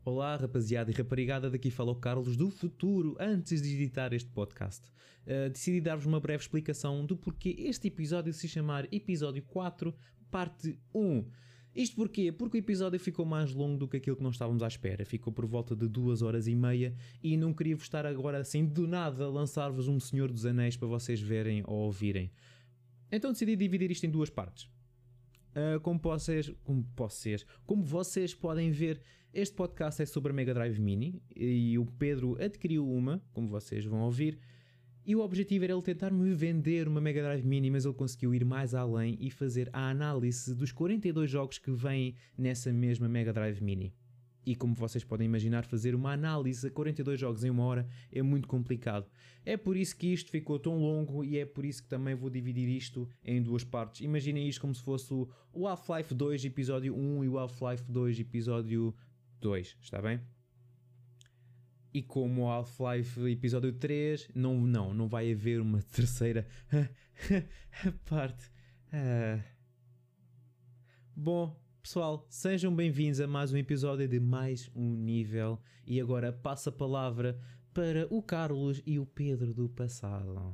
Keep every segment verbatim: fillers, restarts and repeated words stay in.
Olá, rapaziada e raparigada, daqui fala o Carlos do futuro. Antes de editar este podcast, uh, decidi dar-vos uma breve explicação do porquê este episódio se chamar Episódio quatro, Parte um. Isto porquê? Porque o episódio ficou mais longo do que aquilo que nós estávamos à espera. Ficou por volta de duas horas e meia e não queria-vos estar agora assim do nada a lançar-vos um Senhor dos Anéis para vocês verem ou ouvirem. Então decidi dividir isto em duas partes. Uh, como, vocês, como vocês como vocês podem ver, este podcast é sobre a Mega Drive Mini e o Pedro adquiriu uma, como vocês vão ouvir, e o objetivo era ele tentar-me vender uma Mega Drive Mini, mas ele conseguiu ir mais além e fazer a análise dos quarenta e dois jogos que vêm nessa mesma Mega Drive Mini. E como vocês podem imaginar, fazer uma análise a quarenta e dois jogos em uma hora é muito complicado. É por isso que isto ficou tão longo e é por isso que também vou dividir isto em duas partes. Imaginem isto como se fosse o Half-Life dois episódio um e o Half-Life dois episódio dois, está bem? E como o Half-Life episódio três, não, não, não vai haver uma terceira parte. Ah. Bom... Pessoal, sejam bem-vindos a mais um episódio de Mais Um Nível e agora passo a palavra para o Carlos e o Pedro do passado.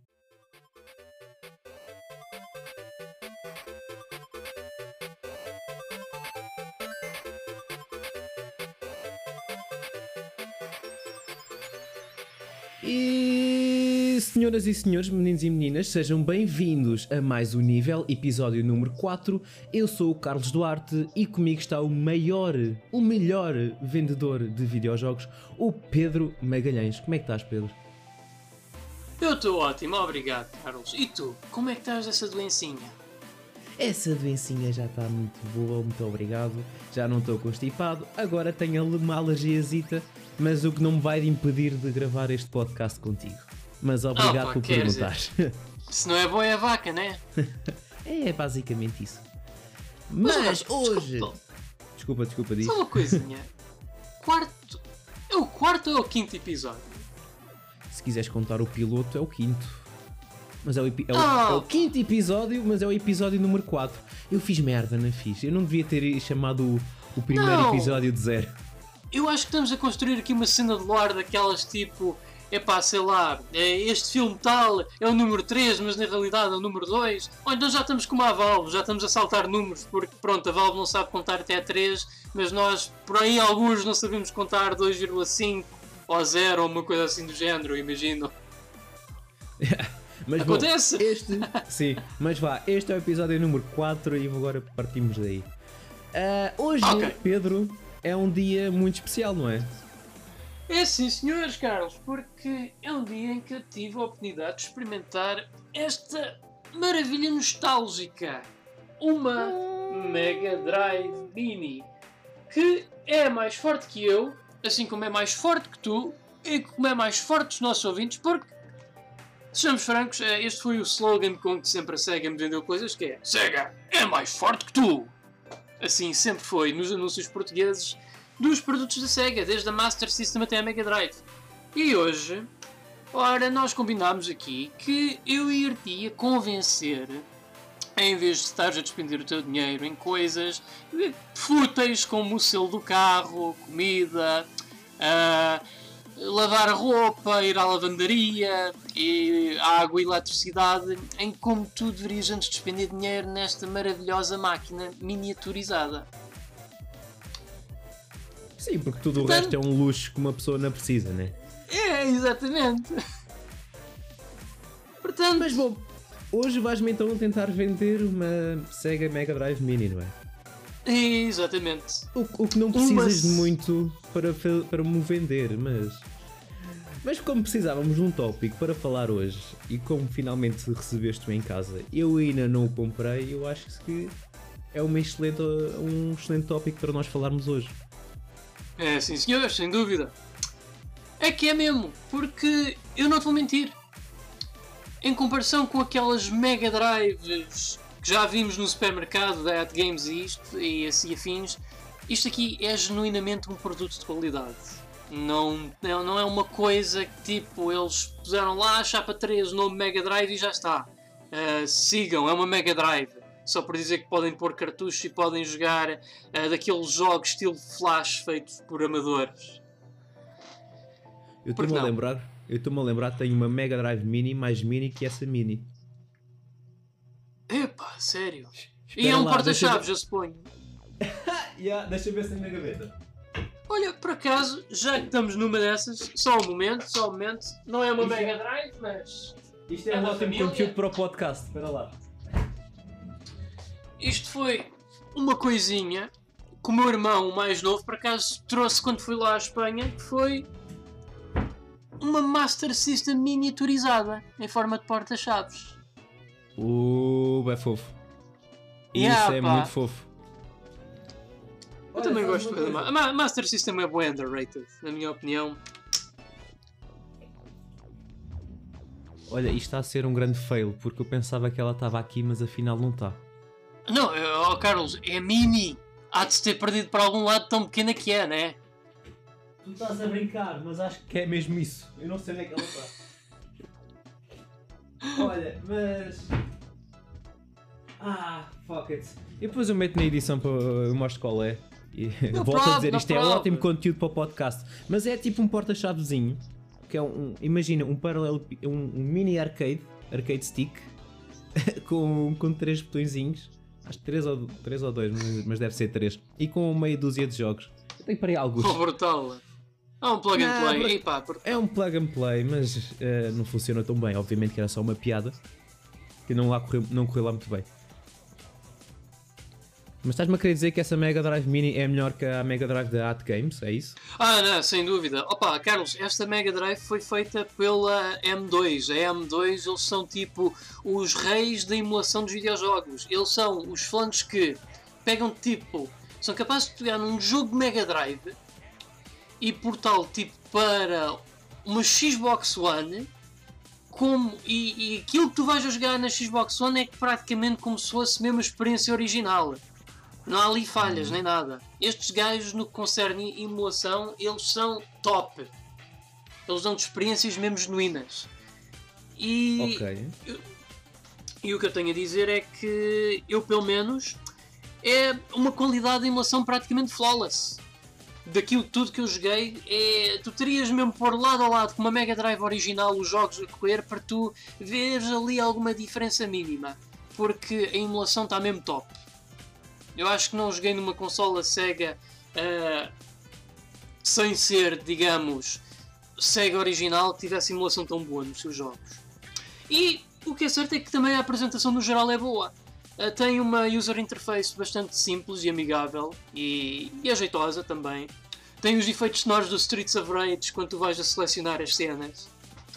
E senhoras e senhores, meninos e meninas, sejam bem-vindos a mais um nível, episódio número quatro. Eu sou o Carlos Duarte e comigo está o maior, o melhor vendedor de videojogos, o Pedro Magalhães. Como é que estás, Pedro? Eu estou ótimo, obrigado, Carlos. E tu, como é que estás dessa doencinha? Essa doencinha já está muito boa, muito obrigado. Já não estou constipado, agora tenho uma alergiazita, mas o que não me vai impedir de gravar este podcast contigo. Mas obrigado oh, pá, por perguntar. Se não é boa é a vaca, né? É basicamente isso. Mas, mas hoje... Desculpa, desculpa, desculpa diz. Só uma coisinha. Quarto... É o quarto ou é o quinto episódio? Se quiseres contar o piloto, é o quinto. Mas é o, epi... é, o... Oh. é o quinto episódio, mas é o episódio número quatro. Eu fiz merda, não fiz. Eu não devia ter chamado o, o primeiro não. episódio de zero. Eu acho que estamos a construir aqui uma cena de lore daquelas tipo... Epá, sei lá, este filme tal é o número três, mas na realidade é o número dois. Ou então já estamos como a Valve, já estamos a saltar números, porque pronto, a Valve não sabe contar até três, mas nós, por aí alguns não sabemos contar dois vírgula cinco ou zero ou uma coisa assim do género, imagino. Mas acontece! Bom, este, sim, mas vá, este é o episódio número quatro e agora partimos daí. Uh, hoje, okay. Pedro, é um dia muito especial, não é? É sim, senhores, Carlos, porque é um dia em que eu tive a oportunidade de experimentar esta maravilha nostálgica. Uma Mega Drive Mini, que é mais forte que eu, assim como é mais forte que tu, e como é mais forte dos nossos ouvintes, porque, sejamos francos, este foi o slogan com que sempre a Sega me vendeu coisas, que é Sega é mais forte que tu. Assim sempre foi nos anúncios portugueses dos produtos da Sega, desde a Master System até a Mega Drive. E hoje, ora, nós combinámos aqui que eu ia convencer, em vez de estares a despender o teu dinheiro em coisas fúteis como o selo do carro, comida, uh, lavar a roupa, ir à lavandaria, e água e eletricidade, em como tu deverias antes despender dinheiro nesta maravilhosa máquina miniaturizada. Sim, porque tudo Portanto, o resto é um luxo que uma pessoa não precisa, né? É, exatamente. Portanto... Mas bom, hoje vais-me então tentar vender uma Sega Mega Drive Mini, não é? Exatamente. O, o que não precisas uma... de muito para, para me vender, mas... Mas como precisávamos de um tópico para falar hoje, e como finalmente recebeste-o em casa, eu ainda não o comprei, eu acho que é uma excelente, um excelente tópico para nós falarmos hoje. É, sim senhor, sem dúvida. É que é mesmo, porque eu não te vou mentir. Em comparação com aquelas Mega Drives que já vimos no supermercado da At Games e isto, e assim afins, isto aqui é genuinamente um produto de qualidade. Não, não é uma coisa que tipo, eles puseram lá, chapa três, o nome Mega Drive e já está. Uh, sigam, é uma Mega Drive. só por dizer que podem pôr cartuchos e podem jogar uh, daqueles jogos estilo flash feitos por amadores. Eu estou-me a lembrar, eu estou-me a lembrar, tenho uma Mega Drive Mini mais mini que essa Mini. Epá, sério? Espera e é um lá, porta-chaves, deixa- eu suponho. yeah, deixa eu ver se tem na gaveta. Olha, por acaso, já que estamos numa dessas, só um momento, só um momento. Não é uma Isto é- Mega Drive, mas Isto é é um da ótimo família. conteúdo para o podcast, espera lá. isto foi uma coisinha que o meu irmão, o mais novo, por acaso trouxe quando fui lá à Espanha, que foi uma Master System miniaturizada em forma de porta-chaves. Uh, é fofo. Yeah, Isso é pá. muito fofo. Eu também gosto da Ma- a Ma- Master System é bem underrated, na minha opinião. Olha, isto está a ser um grande fail, porque eu pensava que ela estava aqui, mas afinal não está. Não, ó Carlos, é mini. Há de se ter perdido para algum lado tão pequena que é, né? Tu estás a brincar, mas acho que é mesmo isso. Eu não sei onde é que ela está. Olha, mas... Ah, fuck it. E depois eu meto na edição para eu mostro qual é. E Não volto prove, a dizer, não isto é prove. ótimo conteúdo para o podcast. Mas é tipo um porta-chavezinho. Que é um, um- imagina, um paralelo, um, um mini arcade, arcade stick, com, com três botõezinhos. Acho que três ou, três ou dois, mas, mas deve ser três. E com meia dúzia de jogos. Eu tenho para aí alguns. Oh, brutal. Há um plug and Não, play. mas- Epá, por- É um plug and play, mas eh, não funciona tão bem. Obviamente que era só uma piada. Que não, lá correu, não correu lá muito bem. Mas estás-me a querer dizer que essa Mega Drive Mini é melhor que a Mega Drive da At Games? É isso? Ah, não, sem dúvida. Opa, Carlos, esta Mega Drive foi feita pela M dois. A M dois, eles são tipo os reis da emulação dos videojogos. Eles são os fãs que pegam tipo, são capazes de pegar num jogo de Mega Drive e portá-lo tipo para uma Xbox One. Como, e, e aquilo que tu vais a jogar na Xbox One é praticamente como se fosse mesmo a experiência original. Não há ali falhas nem nada. Estes gajos, no que concerne emulação, eles são top. Eles dão-te experiências mesmo genuínas. E, Ok. e o que eu tenho a dizer é que eu, pelo menos, é uma qualidade de emulação praticamente flawless. Daquilo tudo que eu joguei, é, tu terias mesmo pôr lado a lado com uma Mega Drive original os jogos a correr para tu veres ali alguma diferença mínima. Porque a emulação está mesmo top. Eu acho que não joguei numa consola Sega uh, sem ser, digamos, Sega original que tivesse emulação tão boa nos seus jogos. E o que é certo é que também a apresentação no geral é boa. Uh, tem uma user interface bastante simples e amigável e, e ajeitosa também. Tem os efeitos sonoros do Streets of Rage quando tu vais a selecionar as cenas.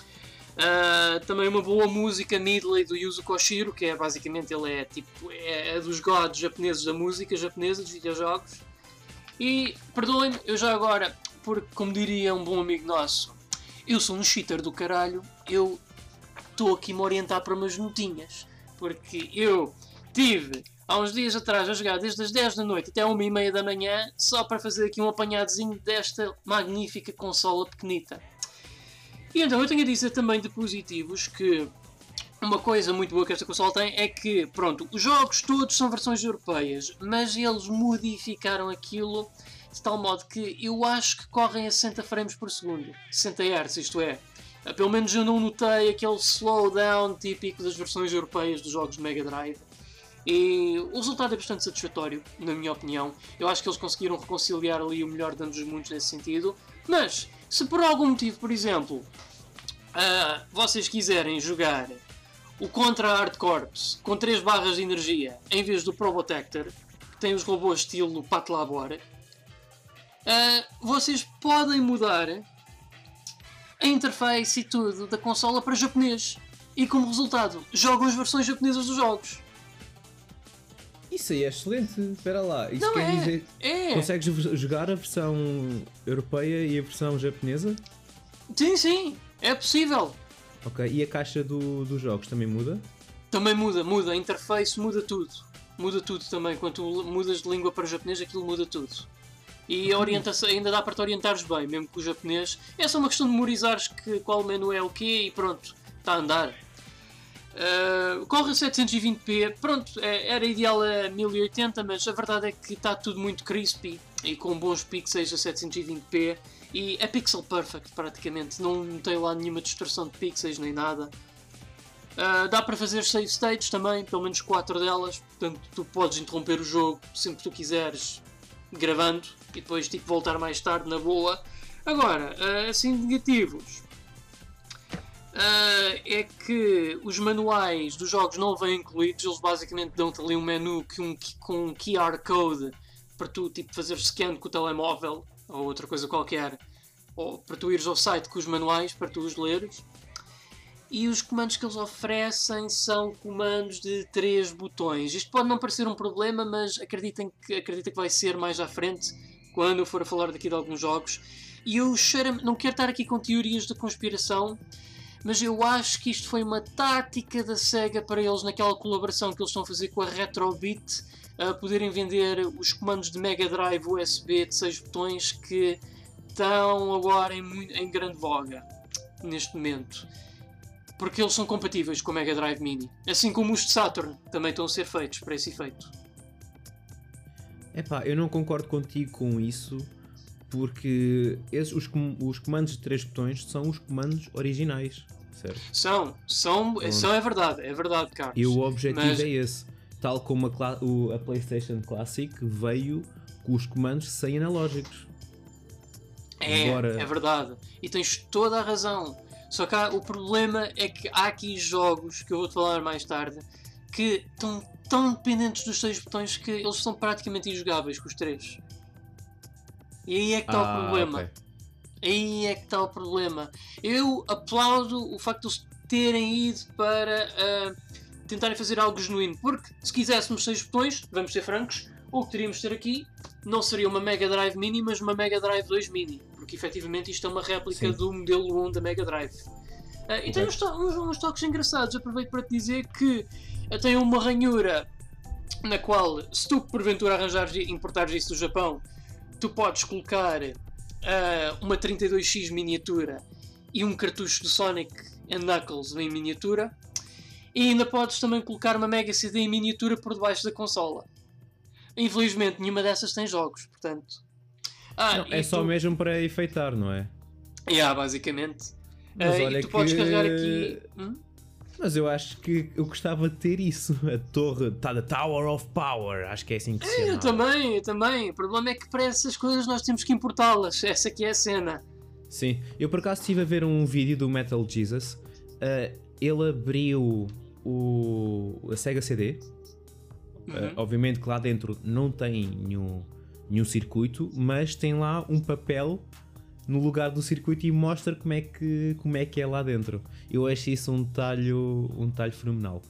Uh, também uma boa música Needley do Yuzo Koshiro, que é basicamente ele é tipo é, é dos gods japoneses da música japonesa dos videojogos. E perdoem-me, eu já agora, porque como diria um bom amigo nosso, eu sou um cheater do caralho, eu estou aqui a me orientar para umas notinhas, porque eu tive há uns dias atrás a jogar desde as dez da noite até uma e meia da manhã só para fazer aqui um apanhadozinho desta magnífica consola pequenita. E então eu tenho a dizer também de positivos que uma coisa muito boa que esta consola tem é que, pronto, os jogos todos são versões europeias, mas eles modificaram aquilo de tal modo que eu acho que correm a sessenta frames por segundo, sessenta hertz, isto é. Pelo menos eu não notei aquele slowdown típico das versões europeias dos jogos de Mega Drive. E o resultado é bastante satisfatório, na minha opinião. Eu acho que eles conseguiram reconciliar ali o melhor de ambos os mundos nesse sentido. Mas, se por algum motivo, por exemplo, uh, vocês quiserem jogar o Contra Hard Corps com três barras de energia em vez do Probotector, que tem os robôs estilo Patlabor, uh, vocês podem mudar a interface e tudo da consola para japonês. E como resultado, jogam as versões japonesas dos jogos. Isso aí é excelente. Espera lá. Isso Não quer é, dizer é. consegues jogar a versão europeia e a versão japonesa? Sim, sim, é possível. Ok. E a caixa do, dos jogos também muda? Também muda, muda, a interface muda tudo. Muda tudo também, quando tu mudas de língua para japonês aquilo muda tudo. E a orientação, ainda dá para te orientares bem, mesmo com o japonês. É só uma questão de memorizares que, qual menu é o quê e pronto, está a andar. Uh, corre a setecentos e vinte p, pronto, é, era ideal a mil e oitenta, mas a verdade é que está tudo muito crispy e com bons pixels a setecentos e vinte p e é pixel perfect praticamente, não tem lá nenhuma distorção de pixels nem nada. Uh, dá para fazer save states também, pelo menos quatro delas, portanto tu podes interromper o jogo sempre que tu quiseres gravando e depois tipo voltar mais tarde na boa. Agora, uh, assim negativos. Uh, é que os manuais dos jogos não vêm incluídos, eles basicamente dão-te ali um menu que um, com um Q R Code para tu tipo, fazer scan com o telemóvel ou outra coisa qualquer, ou para tu ires ao site com os manuais para tu os leres. E os comandos que eles oferecem são comandos de três botões. Isto pode não parecer um problema, mas acreditem que, acreditem que vai ser mais à frente quando eu for a falar daqui de alguns jogos. E eu cheiro, não quero estar aqui com teorias de conspiração, mas eu acho que isto foi uma tática da SEGA para eles naquela colaboração que eles estão a fazer com a Retrobit, a poderem vender os comandos de Mega Drive U S B de seis botões que estão agora em, muito, em grande voga neste momento. Porque eles são compatíveis com o Mega Drive Mini. Assim como os de Saturn também estão a ser feitos para esse efeito. Epá, eu não concordo contigo com isso, porque esses, os, com, os comandos de três botões são os comandos originais, certo? São, são, são é verdade, é verdade, Carlos. E o objetivo mas... é esse, tal como a, o, a PlayStation Classic veio com os comandos sem analógicos. É, Agora... é verdade. E tens toda a razão. Só que há, o problema é que há aqui jogos, que eu vou-te falar mais tarde, que estão tão dependentes dos seis botões que eles são praticamente injogáveis com os três. E aí é que está ah, o problema. Okay. Aí é que está o problema. Eu aplaudo o facto de eles terem ido para uh, tentarem fazer algo genuíno. Porque se quiséssemos seis botões, vamos ser francos, o que teríamos de ter aqui não seria uma Mega Drive Mini, mas uma Mega Drive dois Mini. Porque efetivamente isto é uma réplica Sim. do modelo um da Mega Drive. Uh, okay. E tem uns, to uns, uns toques engraçados. Aproveito para te dizer que uh, tem uma ranhura na qual, se tu porventura arranjares e importares isso do Japão, tu podes colocar uh, uma trinta e dois X miniatura e um cartucho do Sonic and Knuckles em miniatura, e ainda podes também colocar uma Mega C D em miniatura por debaixo da consola. Infelizmente nenhuma dessas tem jogos, portanto... Ah, não, é só tu... mesmo para enfeitar, não é? É, yeah, basicamente. Mas uh, olha e tu que... podes carregar aqui... Hum? Mas eu acho que eu gostava de ter isso. A torre, tá, the Tower of Power. Acho que é assim que se chama. É, eu também, eu também. O problema é que para essas coisas nós temos que importá-las. Essa aqui é a cena. Sim. Eu por acaso estive a ver um vídeo do Metal Jesus. Uh, ele abriu o, a Sega C D. Uhum. Uh, obviamente que lá dentro não tem nenhum, nenhum circuito, mas tem lá um papel no lugar do circuito e mostra como é que, como é, que é lá dentro. Eu acho isso um detalhe, um detalhe fenomenal.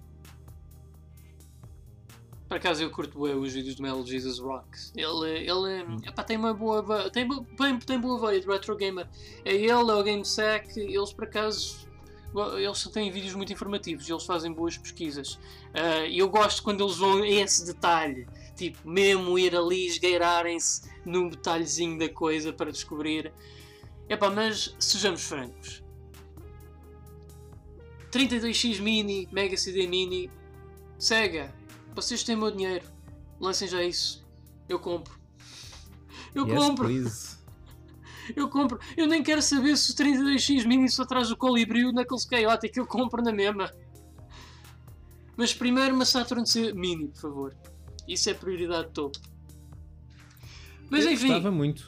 Por acaso eu curto bem os vídeos do Metal Jesus Rocks. Ele, ele hum. epá, tem uma boa tem, tem, tem boa veia de retro gamer. É ele, é o GameSec, eles por acaso eles têm vídeos muito informativos, eles fazem boas pesquisas. Uh, e eu gosto quando eles vão a esse detalhe. Tipo, mesmo ir ali esgueirarem-se num detalhezinho da coisa para descobrir. Epá, mas sejamos francos. trinta e dois X Mini, Mega C D Mini, Sega, vocês têm o meu dinheiro. Lancem já isso. Eu compro. Eu yes, compro. Please. Eu compro. Eu nem quero saber se o trinta e dois X Mini só traz o Colibri e o Knuckles Chaotic. Eu compro na mesma. Mas primeiro uma Saturn C Mini, por favor. Isso é prioridade topo. Mas eu enfim. Gostava muito.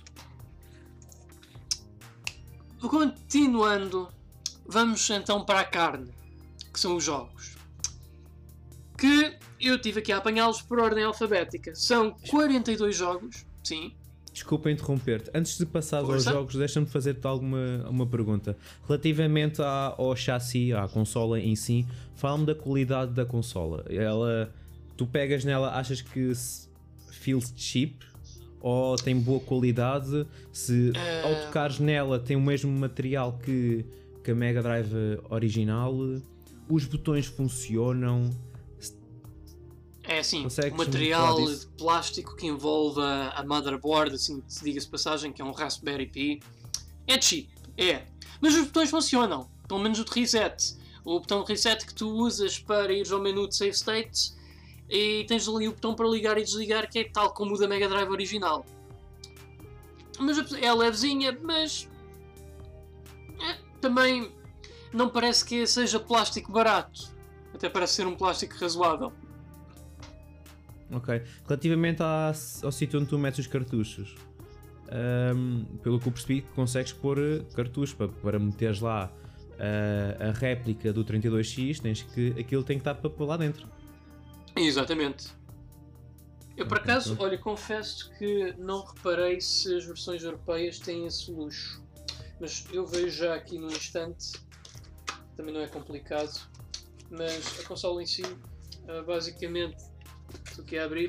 Continuando, vamos então para a carne, que são os jogos. Que eu tive aqui a apanhá-los por ordem alfabética. São quarenta e dois jogos, sim. Desculpa interromper-te. Antes de passar aos jogos, deixa-me fazer-te alguma uma pergunta. Relativamente à, ao chassi, à consola em si, fala-me da qualidade da consola. Ela, tu pegas nela, achas que feels cheap? Ou tem boa qualidade? Se uh... ao tocares nela tem o mesmo material que, que a Mega Drive original? Os botões funcionam? É assim, o material de plástico que envolve a, a motherboard, assim, se diga-se passagem, que é um Raspberry Pi, é cheap, é. Mas os botões funcionam, pelo menos o de reset. O botão reset que tu usas para ir ao menu de save states, e tens ali o botão para ligar e desligar, que é tal como o da Mega Drive original. Mas é levezinha, mas é, também não parece que seja plástico barato. Até parece ser um plástico razoável. Ok. Relativamente à, ao sítio onde tu metes os cartuchos, um, pelo que eu percebi, consegues pôr cartuchos para, para meteres lá a, a réplica do trinta e dois X, tens que, aquilo tem que estar para pôr lá dentro. Exatamente. Eu por acaso, olha, confesso que não reparei se as versões europeias têm esse luxo. Mas eu vejo já aqui no instante, também não é complicado, mas a consola em si, basicamente, estou aqui a abrir.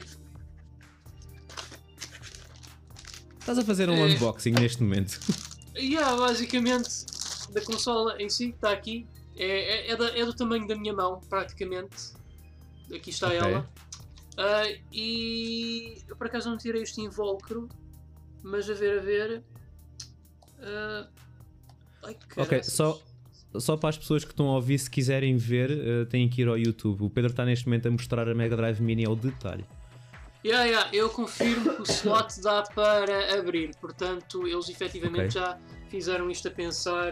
Estás a fazer um é... unboxing neste momento. Yeah, basicamente, da consola em si, está aqui, é, é, é, da, é do tamanho da minha mão, praticamente. Aqui está okay. ela. Uh, e eu por acaso não tirei este invólucro, mas a ver, a ver. Uh... Ai, ok, só, só para as pessoas que estão a ouvir, se quiserem ver, uh, têm que ir ao YouTube. O Pedro está neste momento a mostrar a Mega Drive Mini ao detalhe. Yeah, yeah, eu confirmo que o slot dá para abrir, portanto, eles efetivamente okay. já fizeram isto a pensar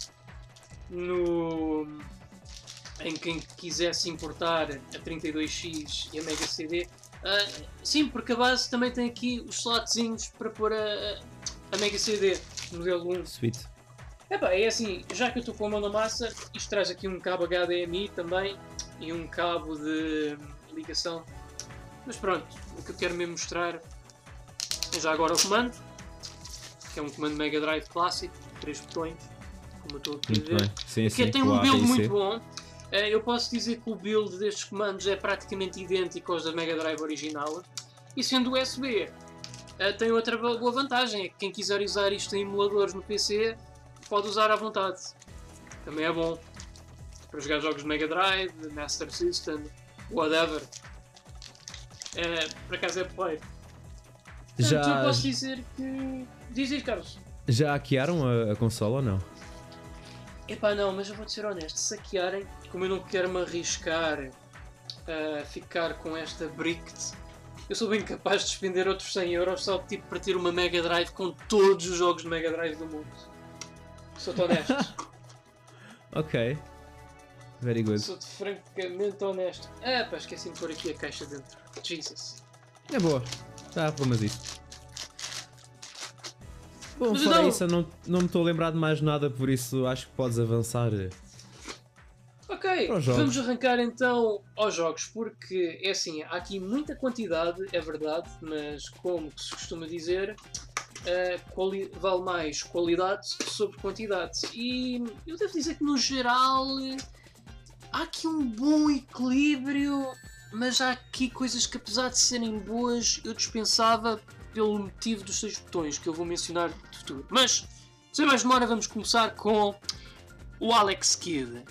no. Em quem quisesse importar a trinta e dois X e a Mega C D. Uh, sim, porque a base também tem aqui os slotzinhos para pôr a, a Mega C D, modelo um. Sweet. Epá, é assim, já que eu estou com a mão na massa, isto traz aqui um cabo H D M I também e um cabo de ligação. Mas pronto, o que eu quero mesmo mostrar é já agora o comando, que é um comando Mega Drive clássico, três botões, como eu estou aqui muito a ver. Bem. Sim, que sim, tem um build muito C. bom. Eu posso dizer que o build destes comandos é praticamente idêntico aos da Mega Drive original. E sendo U S B, tem outra boa vantagem, é que quem quiser usar isto em emuladores no P C, pode usar à vontade. Também é bom para jogar jogos de Mega Drive, Master System, whatever. É, por acaso é porreiro. Já... Então eu posso dizer que... Diz isso, Carlos. Já hackearam a, a consola ou não? Epá, não, mas eu vou-te ser honesto, se hackearem, como eu não quero me arriscar a ficar com esta bricked, eu sou bem capaz de despender outros cem euros só tipo para ter uma Mega Drive com todos os jogos de Mega Drive do mundo. Sou-te honesto. Ok. Very good. Sou-te francamente honesto. Ah pá, esqueci de pôr aqui a caixa dentro. Jesus. É boa. Tá, mas isso. Bom, mas fora não... isso, eu não, não me estou a lembrar de mais nada, por isso acho que podes avançar. Ok, vamos arrancar então aos jogos, porque é assim, há aqui muita quantidade, é verdade, mas como se costuma dizer, uh, quali- vale mais qualidade sobre quantidade. E eu devo dizer que no geral há aqui um bom equilíbrio, mas há aqui coisas que apesar de serem boas eu dispensava pelo motivo dos seis botões que eu vou mencionar de futuro. Mas, sem mais demora, vamos começar com o Alex Kidd.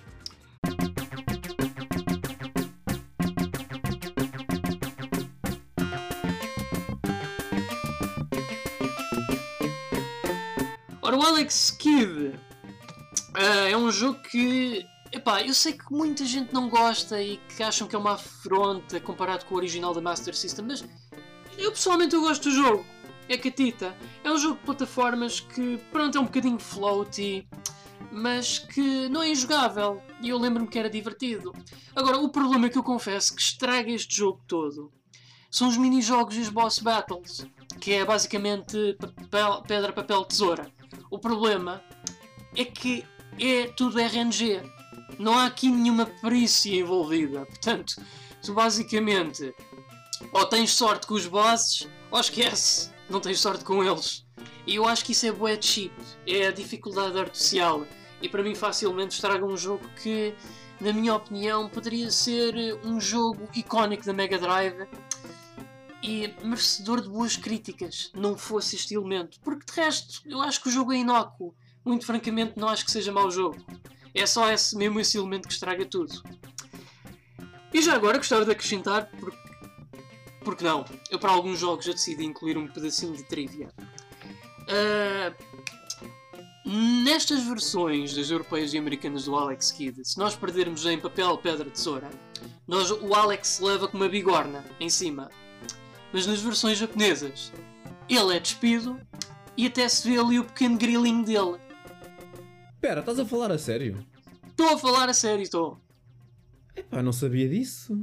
Ora, o Alex Kidd uh, é um jogo que, epá, eu sei que muita gente não gosta e que acham que é uma afronta comparado com o original da Master System, mas eu pessoalmente eu gosto do jogo. É catita. É um jogo de plataformas que, pronto, é um bocadinho floaty, mas que não é injogável. E eu lembro-me que era divertido. Agora, o problema que eu confesso que estraga este jogo todo são os mini-jogos e os boss battles, que é basicamente papel, pedra, papel, tesoura. O problema é que é tudo R N G. Não há aqui nenhuma perícia envolvida. Portanto, tu basicamente ou tens sorte com os bosses, ou esquece, não tens sorte com eles. E eu acho que isso é bué cheap, é a dificuldade artificial. E para mim facilmente estraga um jogo que, na minha opinião, poderia ser um jogo icónico da Mega Drive e merecedor de boas críticas, não fosse este elemento. Porque de resto, eu acho que o jogo é inócuo. Muito francamente, não acho que seja mau jogo. É só esse, mesmo esse elemento que estraga tudo. E já agora gostava de acrescentar, porque Porque não? Eu para alguns jogos já decidi incluir um pedacinho de trivia. Uh, nestas versões das europeias e americanas do Alex Kidd, se nós perdermos em papel, pedra, tesoura, nós, o Alex leva com uma bigorna em cima. Mas nas versões japonesas, ele é despido e até se vê ali o pequeno grilinho dele. Pera, estás a falar a sério? Estou a falar a sério, estou. Epá, não sabia disso.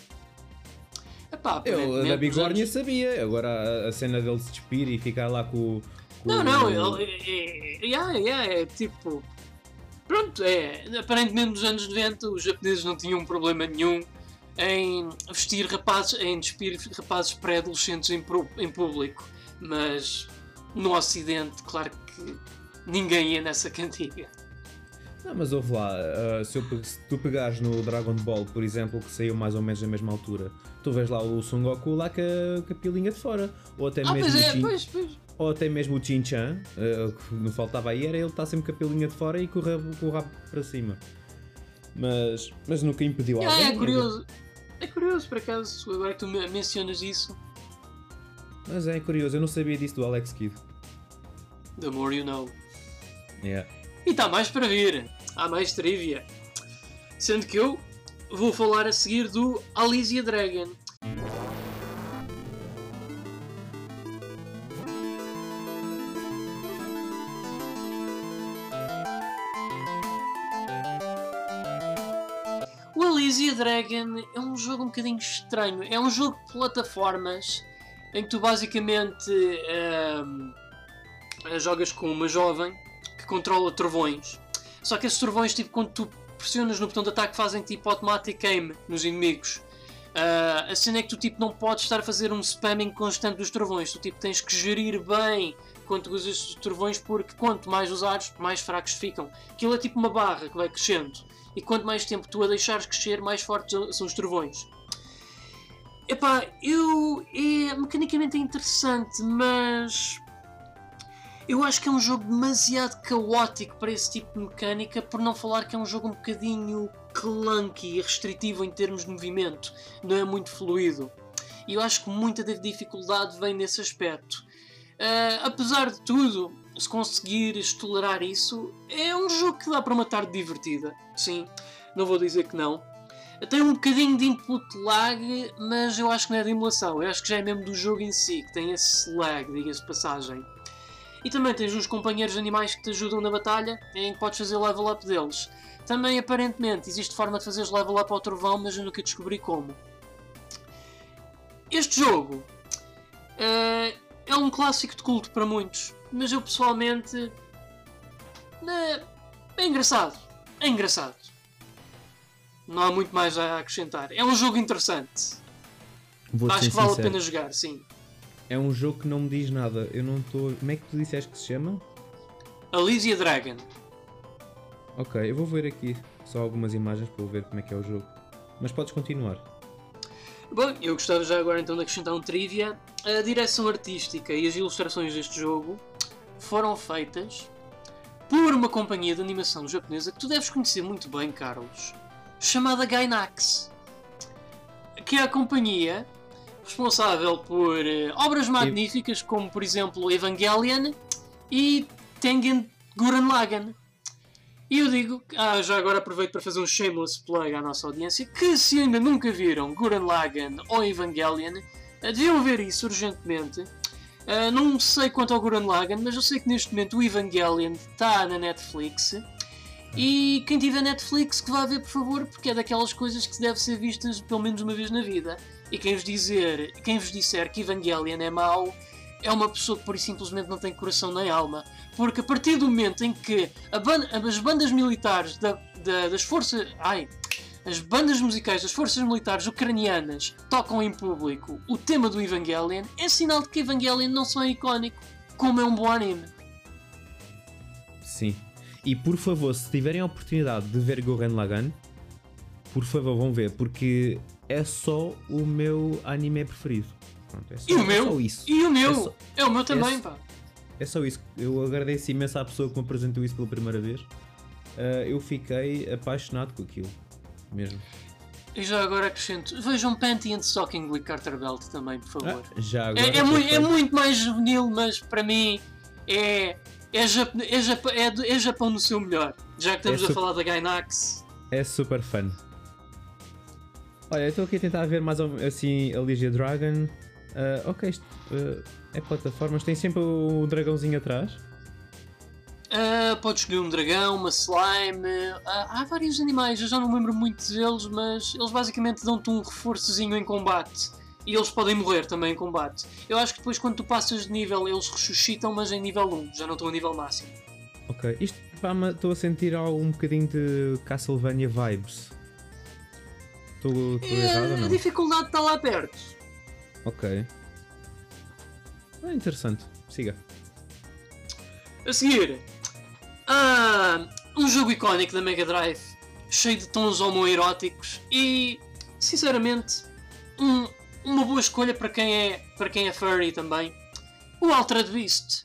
Epá, Eu da bigorna anos... sabia, agora a, a cena dele se despir e ficar lá com, com Não, não, o... ele é, é, é, é, é tipo... Pronto, é, aparentemente nos anos noventa os japoneses não tinham problema nenhum em vestir rapazes, em despir rapazes pré-adolescentes em, em público, mas no Ocidente, claro que ninguém ia nessa cantiga. Não, mas ouve lá, uh, se, eu, se tu pegares no Dragon Ball, por exemplo, que saiu mais ou menos na mesma altura, tu vês lá o Son Goku lá com a, com a pilinha de fora, ou até ah, mesmo pois é, o Chin, pois, pois. ou até mesmo o Chin-chan, uh, que não faltava aí, era ele estar sempre com a pilinha de fora e com o rabo, com o rabo para cima. Mas, mas nunca impediu ah, alguém. É curioso, é curioso por acaso, agora que tu mencionas isso. Mas é curioso, eu não sabia disso do Alex Kidd. The more you know. Yeah. E está mais para vir, há mais trivia. Sendo que eu vou falar a seguir do Elysia Dragon. O Elysia Dragon é um jogo um bocadinho estranho. É um jogo de plataformas em que tu basicamente um, jogas com uma jovem que controla trovões. Só que esses trovões, tipo, quando tu pressionas no botão de ataque, fazem tipo automatic aim nos inimigos. Uh, a cena é que tu tipo, não podes estar a fazer um spamming constante dos trovões. Tu tipo, tens que gerir bem quando usas estes trovões, porque quanto mais usares, mais fracos ficam. Aquilo é tipo uma barra que vai crescendo. E quanto mais tempo tu a deixares crescer, mais fortes são os trovões. Epá, eu... é mecanicamente é interessante, mas... eu acho que é um jogo demasiado caótico para esse tipo de mecânica, por não falar que é um jogo um bocadinho clunky e restritivo em termos de movimento. Não é muito fluido. E eu acho que muita da dificuldade vem nesse aspecto. Uh, apesar de tudo, se conseguires tolerar isso, é um jogo que dá para uma tarde divertida. Sim, não vou dizer que não. Tem um bocadinho de input lag, mas eu acho que não é de emulação. Eu acho que já é mesmo do jogo em si, que tem esse lag, diga-se de passagem. E também tens uns companheiros animais que te ajudam na batalha, em que podes fazer level up deles. Também, aparentemente, existe forma de fazeres level up ao trovão, mas eu nunca descobri como. Este jogo uh, é um clássico de culto para muitos, mas eu pessoalmente... É, é engraçado. É engraçado. Não há muito mais a acrescentar. É um jogo interessante. Vou-te Acho ser que vale sincero. a pena jogar, sim. É um jogo que não me diz nada. Eu não estou... Como é que tu disseste que se chama? Elysia Dragon. Ok, eu vou ver aqui só algumas imagens para ver como é que é o jogo. Mas podes continuar. Bom, eu gostava já agora então de acrescentar um trivia. A direção artística e as ilustrações deste jogo foram feitas por uma companhia de animação japonesa que tu deves conhecer muito bem, Carlos, chamada Gainax, que é a companhia responsável por uh, obras magníficas como, por exemplo, Evangelion e Tengen Gurren Lagann. E eu digo, ah, já agora aproveito para fazer um shameless plug à nossa audiência, que se ainda nunca viram Gurren Lagann ou Evangelion, uh, deviam ver isso urgentemente. Uh, não sei quanto ao Gurren Lagann, mas eu sei que neste momento o Evangelion está na Netflix. E quem tiver Netflix que vá ver, por favor, porque é daquelas coisas que deve ser vistas pelo menos uma vez na vida. E quem vos, dizer, quem vos disser que Evangelion é mau é uma pessoa que por isso simplesmente não tem coração nem alma. Porque a partir do momento em que a ban as bandas militares da, da, das forças... Ai, as bandas musicais das forças militares ucranianas tocam em público o tema do Evangelion, é sinal de que Evangelion não só é icónico, como é um bom anime. Sim. E por favor, se tiverem a oportunidade de ver Gurren Lagann, por favor vão ver, porque é só o meu anime preferido. Pronto, é só, e o é meu? só isso. E o meu? É, só, é o meu também, é, pá. É só isso. Eu agradeço imenso à pessoa que me apresentou isso pela primeira vez. Uh, eu fiquei apaixonado com aquilo. Mesmo. E já agora acrescento, vejam Panty and Stocking with Carter Belt também, por favor. Ah, já agora. É, é, muito, é muito mais juvenil, mas para mim é É, Jap é, Jap é, é Japão no seu melhor, já que estamos é a falar da Gainax. É super fun. Olha, eu estou aqui a tentar ver mais assim a Legia Dragon. Uh, ok, isto uh, é plataformas, tem sempre o dragãozinho atrás. Uh, podes escolher um dragão, uma slime, uh, há vários animais, eu já não me lembro muito deles, mas eles basicamente dão-te um reforçozinho em combate. E eles podem morrer também em combate. Eu acho que depois quando tu passas de nível eles ressuscitam, mas em nível um, já não estão a nível máximo. Ok, isto estou a sentir um bocadinho de Castlevania vibes. Estou é, errado ou não? A dificuldade está lá perto. Ok. É interessante, siga. A seguir, ah, um jogo icónico da Mega Drive, cheio de tons homoeróticos e, sinceramente, um, uma boa escolha para quem é, para quem é furry também, o Altered Beast.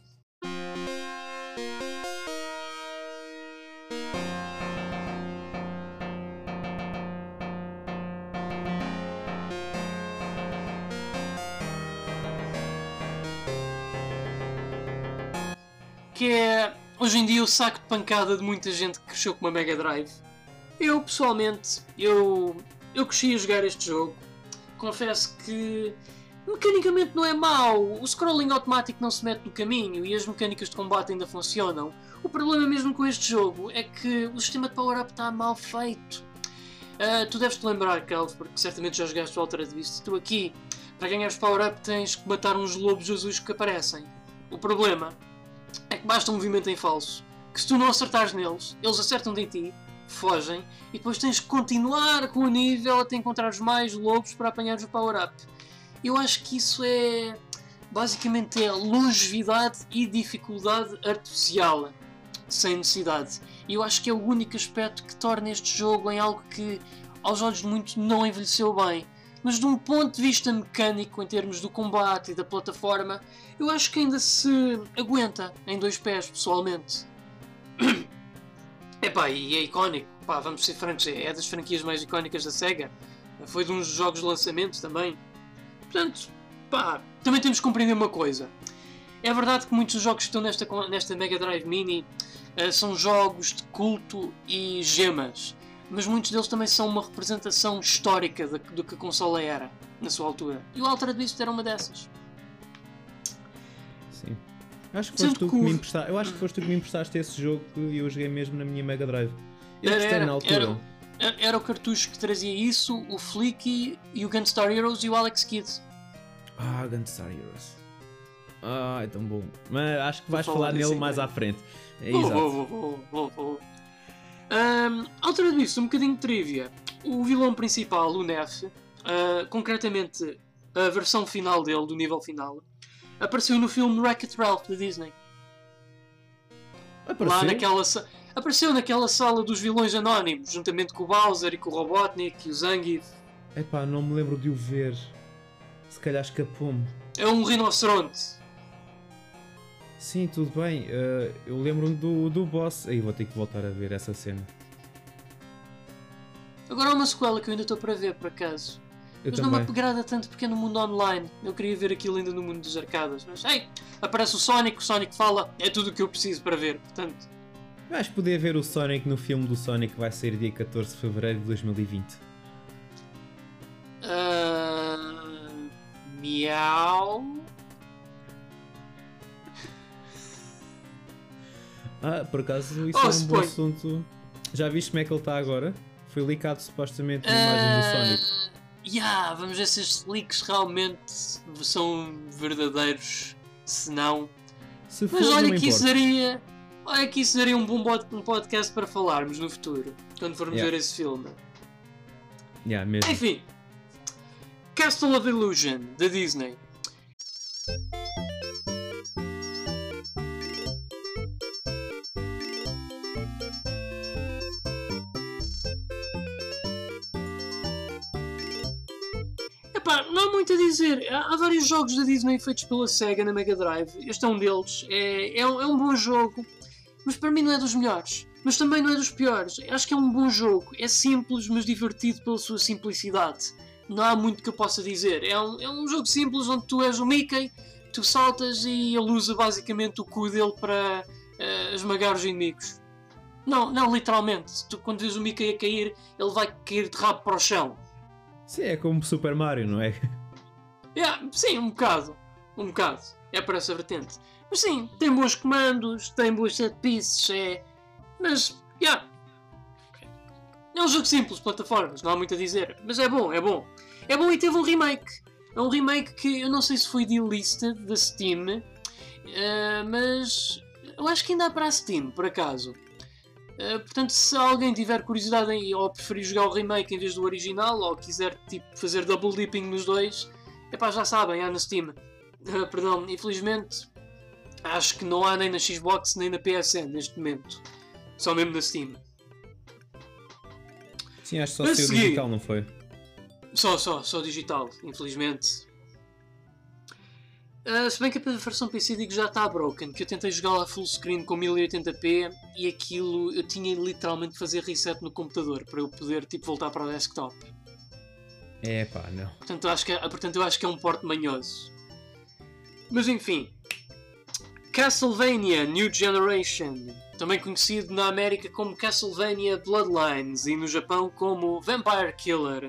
Que é, hoje em dia, o saco de pancada de muita gente que cresceu com uma Mega Drive. Eu, pessoalmente, eu, eu cresci a jogar este jogo. Confesso que, mecanicamente não é mau. O scrolling automático não se mete no caminho e as mecânicas de combate ainda funcionam. O problema mesmo com este jogo é que o sistema de power-up está mal feito. Uh, tu deves-te lembrar, Carlos, porque certamente já jogaste o Altered Beast. Tu aqui, para ganhares power-up, tens que matar uns lobos azuis que aparecem. O problema é que basta um movimento em falso, que se tu não acertares neles, eles acertam em ti, fogem, e depois tens que continuar com o nível até encontrares mais lobos para apanhares o power-up. Eu acho que isso é, basicamente, é longevidade e dificuldade artificial, sem necessidade. E eu acho que é o único aspecto que torna este jogo em algo que, aos olhos de muitos, não envelheceu bem. Mas de um ponto de vista mecânico, em termos do combate e da plataforma, eu acho que ainda se aguenta em dois pés, pessoalmente. Epá, e é icónico, pá, vamos ser francos, é das franquias mais icónicas da SEGA. Foi de uns jogos de lançamento também. Portanto, pá, também temos que compreender uma coisa. É verdade que muitos dos jogos que estão nesta, nesta Mega Drive Mini uh, são jogos de culto e gemas. Mas muitos deles também são uma representação histórica do, do que a consola era, na sua altura. E o Altered Beast era uma dessas. Sim. Acho que foste tu que me emprestaste, eu acho que foste tu que me emprestaste esse jogo e eu joguei mesmo na minha Mega Drive. Eu era, gostei era, na altura. Era, era o cartucho que trazia isso, o Flicky e o Gunstar Heroes e o Alex Kidd. Ah, Gunstar Heroes. Ah, é tão bom. Mas acho que vais falar, falar nele mais à frente. É vou, exato. Vou, vou, vou, vou, vou. Um, Altered Beast, um bocadinho de trivia. O vilão principal, o Neff, uh, concretamente a versão final dele, do nível final, apareceu no filme Wreck-It Ralph da Disney. Apareceu? Lá naquela, apareceu naquela sala dos vilões anónimos, juntamente com o Bowser e com o Robotnik e o Zangief. Epá, não me lembro de o ver. Se calhar escapou-me. É um rinoceronte. Sim, tudo bem. Uh, eu lembro-me do, do boss. Aí vou ter que voltar a ver essa cena. Agora há uma sequela que eu ainda estou para ver, por acaso. Eu mas também. não me agrada tanto porque é no mundo online. Eu queria ver aquilo ainda no mundo dos arcadas. Mas, ei, aparece o Sonic, o Sonic fala, é tudo o que eu preciso para ver. Portanto... Vais poder ver o Sonic no filme do Sonic que vai sair dia catorze de fevereiro de dois mil e vinte. Uh... Miau... Ah, por acaso isso oh, é um suponho. bom assunto. Já viste como é que ele está agora? Foi leakado supostamente uma imagem do Sonic. Yeah, vamos ver se estes leaks realmente são verdadeiros. Se não. Se for, Mas olha não que isso importa. daria. Olha que isso daria um bom bod- um podcast para falarmos no futuro. Quando formos Yeah. ver esse filme. Yeah, mesmo. Enfim. Castle of Illusion, da Disney. Epá, não há muito a dizer. Há, há vários jogos da Disney feitos pela SEGA na Mega Drive. Este é um deles. É, é, um, é um bom jogo, mas para mim não é dos melhores. Mas também não é dos piores. Acho que é um bom jogo. É simples, mas divertido pela sua simplicidade. Não há muito que eu possa dizer. É um, é um jogo simples onde tu és o Mickey, tu saltas e ele usa basicamente o cu dele para a esmagar os inimigos. Não, não, literalmente. Tu, quando vês o Mickey a cair, ele vai cair de rabo para o chão. Sim, é como Super Mario, não é? Yeah, sim, um bocado. Um bocado. É para essa vertente. Mas sim, tem bons comandos, tem boas set pieces, é... Mas, yeah. É um jogo simples, plataformas, não há muito a dizer. Mas é bom, é bom. É bom e teve um remake. É um remake que eu não sei se foi delisted da Steam, uh, mas eu acho que ainda há para a Steam, por acaso. Uh, portanto, se alguém tiver curiosidade em, ou preferir jogar o remake em vez do original, ou quiser tipo, fazer double dipping nos dois, epá, já sabem, há na Steam. Uh, perdão, infelizmente, acho que não há nem na Xbox nem na P S N neste momento. Só mesmo na Steam. Sim, acho que só saiu digital, não foi? Só, só, só digital, infelizmente. Uh, se bem que a versão P C digo já está broken, que eu tentei jogar lá full screen com mil e oitenta p e aquilo eu tinha literalmente de fazer reset no computador para eu poder tipo, voltar para o desktop. É pá, não. Portanto eu, acho que é, portanto, eu acho que é um porte manhoso. Mas enfim. Castlevania New Generation, também conhecido na América como Castlevania Bloodlines e no Japão como Vampire Killer.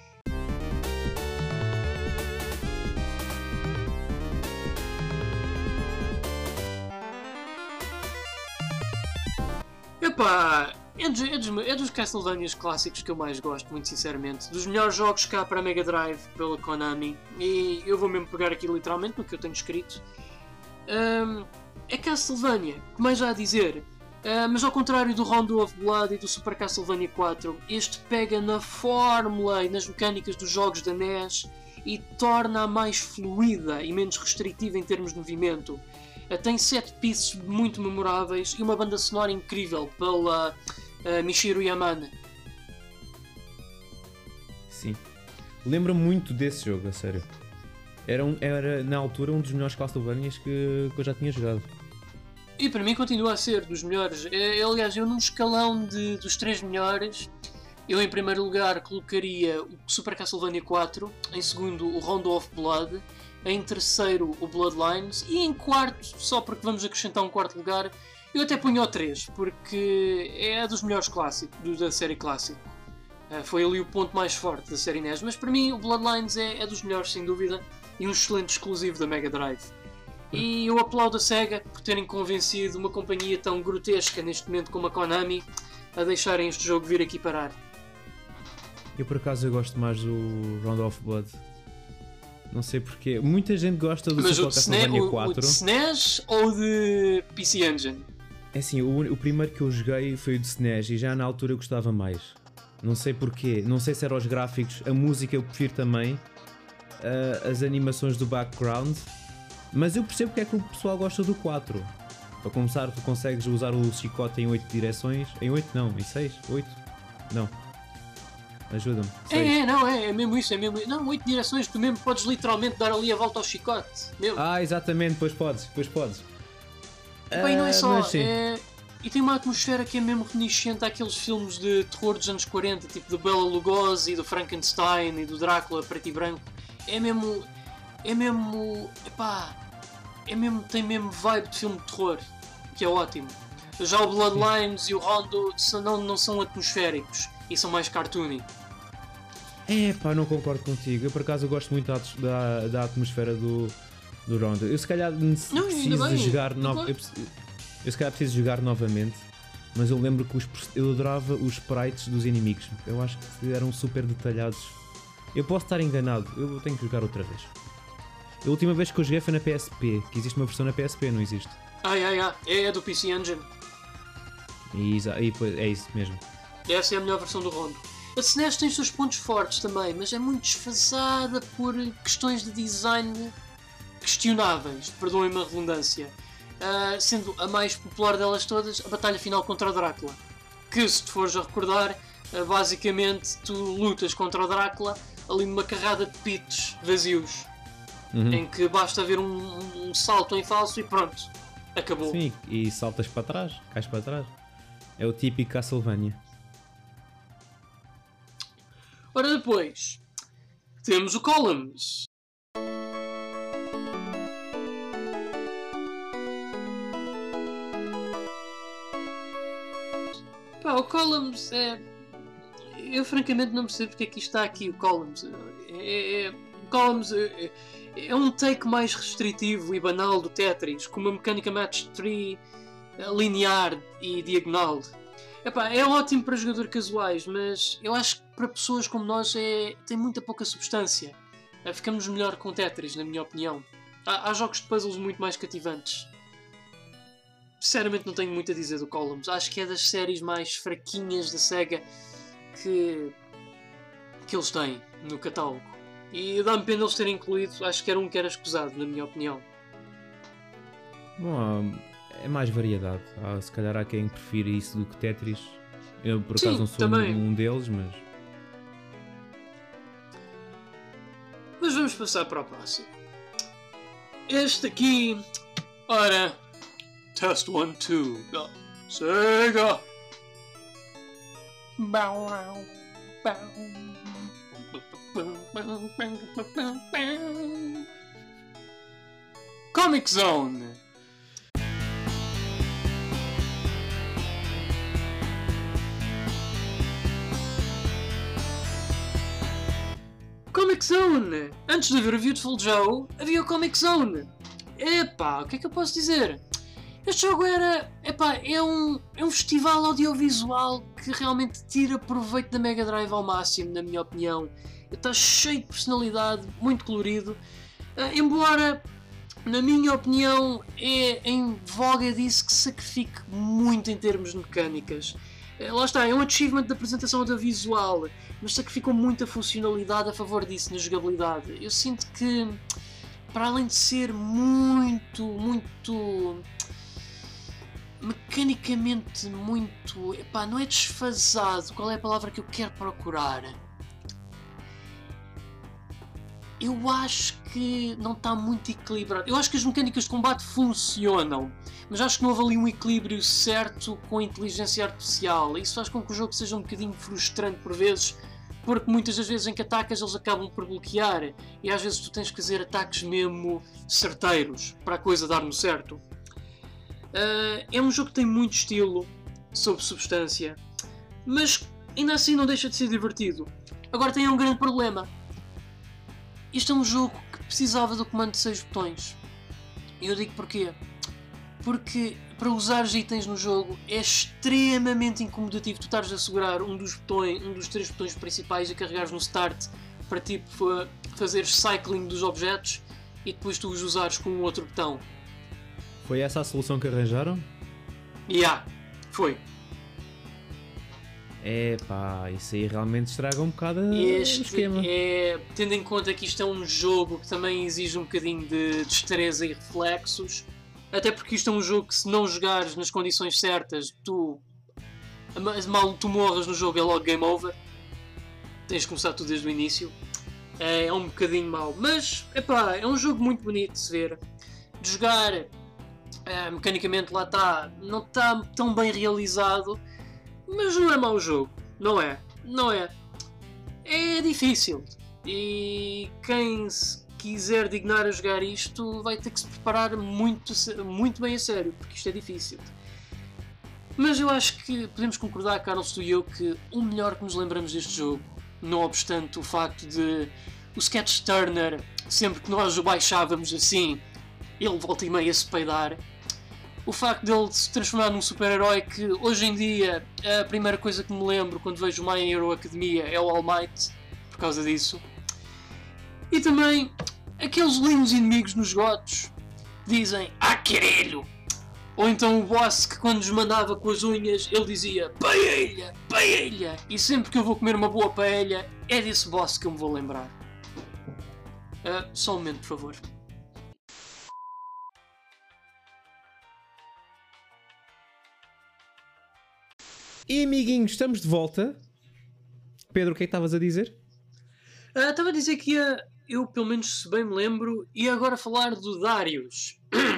Epá, é dos, é, dos, é dos Castlevanias clássicos que eu mais gosto, muito sinceramente. Dos melhores jogos cá para a Mega Drive pela Konami. E eu vou mesmo pegar aqui literalmente no que eu tenho escrito. Um, é Castlevania, que mais há a dizer? Uh, mas ao contrário do Rondo of Blood e do Super Castlevania quatro, este pega na fórmula e nas mecânicas dos jogos da N E S e torna-a mais fluida e menos restritiva em termos de movimento. Uh, tem set pieces muito memoráveis e uma banda sonora incrível pela uh, Michiru Yamane. Sim, lembro-me muito desse jogo, a sério. Era, um, era na altura um dos melhores Castlevanias que, que eu já tinha jogado. E para mim continua a ser dos melhores. É, aliás, eu num escalão de, dos três melhores, eu em primeiro lugar colocaria o Super Castlevania quatro, em segundo o Rondo of Blood, em terceiro o Bloodlines e em quarto, só porque vamos acrescentar um quarto lugar, eu até punho o três, porque é dos melhores clássicos, da série clássico. Foi ali o ponto mais forte da série N E S, mas para mim o Bloodlines é, é dos melhores sem dúvida e um excelente exclusivo da Mega Drive. E eu aplaudo a SEGA por terem convencido uma companhia tão grotesca neste momento como a Konami a deixarem este jogo vir aqui parar. Eu por acaso eu gosto mais do Round of Blood. Não sei porquê. Muita gente gosta do Mas Super o Castlevania o, quatro. o de S N E S ou de P C Engine? É assim, o, o primeiro que eu joguei foi o de S N E S e já na altura eu gostava mais. Não sei porquê. Não sei se eram os gráficos. A música eu prefiro também. Uh, as animações do background. Mas eu percebo porque é que o pessoal gosta do quatro. Para começar, tu consegues usar o chicote em oito direções. Em oito não, em seis? oito? Não. Ajuda-me. É, é, não, é, é mesmo isso, é mesmo isso. Não, oito direções, tu mesmo podes literalmente dar ali a volta ao chicote. Mesmo. Ah, exatamente, pois podes, pois podes. E bem, não é só. Uh, É... E tem uma atmosfera que é mesmo reminiscente àqueles filmes de terror dos anos quarenta, tipo do Bela Lugosi, do Frankenstein e do Drácula preto e branco. É mesmo. É mesmo. Epá. É mesmo. Tem mesmo vibe de filme de terror. Que é ótimo. Já o Bloodlines e o Rondo não, não são atmosféricos e são mais cartoony. É pá, não concordo contigo. Eu por acaso gosto muito da, da, da atmosfera do, do Rondo. Eu se calhar não, preciso de jogar no... eu, eu se calhar preciso jogar novamente. Mas eu lembro que os, eu adorava os sprites dos inimigos. Eu acho que eram super detalhados. Eu posso estar enganado, eu tenho que jogar outra vez. A última vez que eu joguei foi na P S P, que existe uma versão na P S P, não existe? Ai ai ai, é a do P C Engine. E, e pois, é isso mesmo. Essa é a melhor versão do Rondo. A S N E S tem os seus pontos fortes também, mas é muito desfasada por questões de design questionáveis, perdoem-me a redundância. Uh, sendo a mais popular delas todas a batalha final contra o Drácula. Que, se te fores a recordar, uh, basicamente tu lutas contra o Drácula ali numa carrada de pitos vazios. Uhum. Em que basta haver um, um salto em falso e pronto, acabou. Sim, e saltas para trás, cais para trás. É o típico Castlevania. Ora depois, temos o Columns. Pá, o Columns é... Eu francamente não percebo porque é que isto está aqui, o Columns. É, é, é... O Columns é, é um take mais restritivo e banal do Tetris, com uma mecânica match tree linear e diagonal. Epá, é ótimo para jogadores casuais, mas eu acho que para pessoas como nós é... tem muita pouca substância. Ficamos melhor com Tetris, na minha opinião. Há, há jogos de puzzles muito mais cativantes. Sinceramente não tenho muito a dizer do Columns. Acho que é das séries mais fraquinhas da SEGA que, que eles têm no catálogo. E dá-me pena eles terem incluído. Acho que era um que era escusado, na minha opinião. Bom, é mais variedade. Há, se calhar há quem prefira isso do que Tetris. Eu por acaso Sim, não sou também. um deles, mas... Mas vamos passar para o próximo. Este aqui... Ora... Test one, two. Go. Sega! Bow, wow, bow. Comic Zone! Comic Zone! Antes de haver o Beautiful Joe, havia o Comic Zone. Epá, o que é que eu posso dizer? Este jogo era, epá, é um, é um festival audiovisual que realmente tira proveito da Mega Drive ao máximo, na minha opinião. Está cheio de personalidade, muito colorido. Uh, embora, na minha opinião, é em voga disso que sacrifique muito em termos de mecânicas. Uh, lá está, é um achievement da apresentação audiovisual, mas sacrificou muita funcionalidade a favor disso na jogabilidade. Eu sinto que, para além de ser muito, muito... mecanicamente muito... Epá, não é desfasado. Qual é a palavra que eu quero procurar? Eu acho que não está muito equilibrado. Eu acho que as mecânicas de combate funcionam, mas acho que não houve ali um equilíbrio certo com a inteligência artificial. Isso faz com que o jogo seja um bocadinho frustrante por vezes, porque muitas das vezes em que atacas eles acabam por bloquear e às vezes tu tens que fazer ataques mesmo certeiros para a coisa dar no certo. Uh, é um jogo que tem muito estilo, sob substância, mas ainda assim não deixa de ser divertido. Agora tem um grande problema. Este é um jogo que precisava do comando de seis botões. E eu digo porquê. Porque para usar os itens no jogo é extremamente incomodativo tu estares a segurar um dos, botões, um dos três botões principais e carregares no start para tipo fazer cycling dos objetos e depois tu os usares com um outro botão. Foi essa a solução que arranjaram? Yeah, foi. É pá, isso aí realmente estraga um bocado este o esquema. É, tendo em conta que isto é um jogo que também exige um bocadinho de destreza e reflexos, até porque isto é um jogo que se não jogares nas condições certas, tu mal tu morras no jogo é logo game over. Tens de começar tudo desde o início. É, é um bocadinho mau, mas epá, é um jogo muito bonito de se ver. De jogar... Uh, mecanicamente lá está, não está tão bem realizado, mas não é mau jogo, não é, não é, é difícil e quem se quiser dignar a jogar isto vai ter que se preparar muito, muito bem a sério, porque isto é difícil. Mas eu acho que podemos concordar, Carlos, tu e eu, que o melhor que nos lembramos deste jogo, não obstante o facto de o Sketch Turner, sempre que nós o baixávamos assim, ele volta e meia a se peidar. O facto dele se transformar num super-herói que hoje em dia a primeira coisa que me lembro quando vejo My Hero Academia é o All Might, por causa disso. E também aqueles lindos inimigos nos gotos dizem "Ah, querelho!" Ou então o boss que quando nos mandava com as unhas ele dizia "Paella, paella!" E sempre que eu vou comer uma boa paella é desse boss que eu me vou lembrar. Uh, só um momento, por favor. E amiguinhos, estamos de volta. Pedro, o que é que estavas a dizer? Estava uh, a dizer que ia, eu, pelo menos se bem me lembro, ia agora falar do Darius.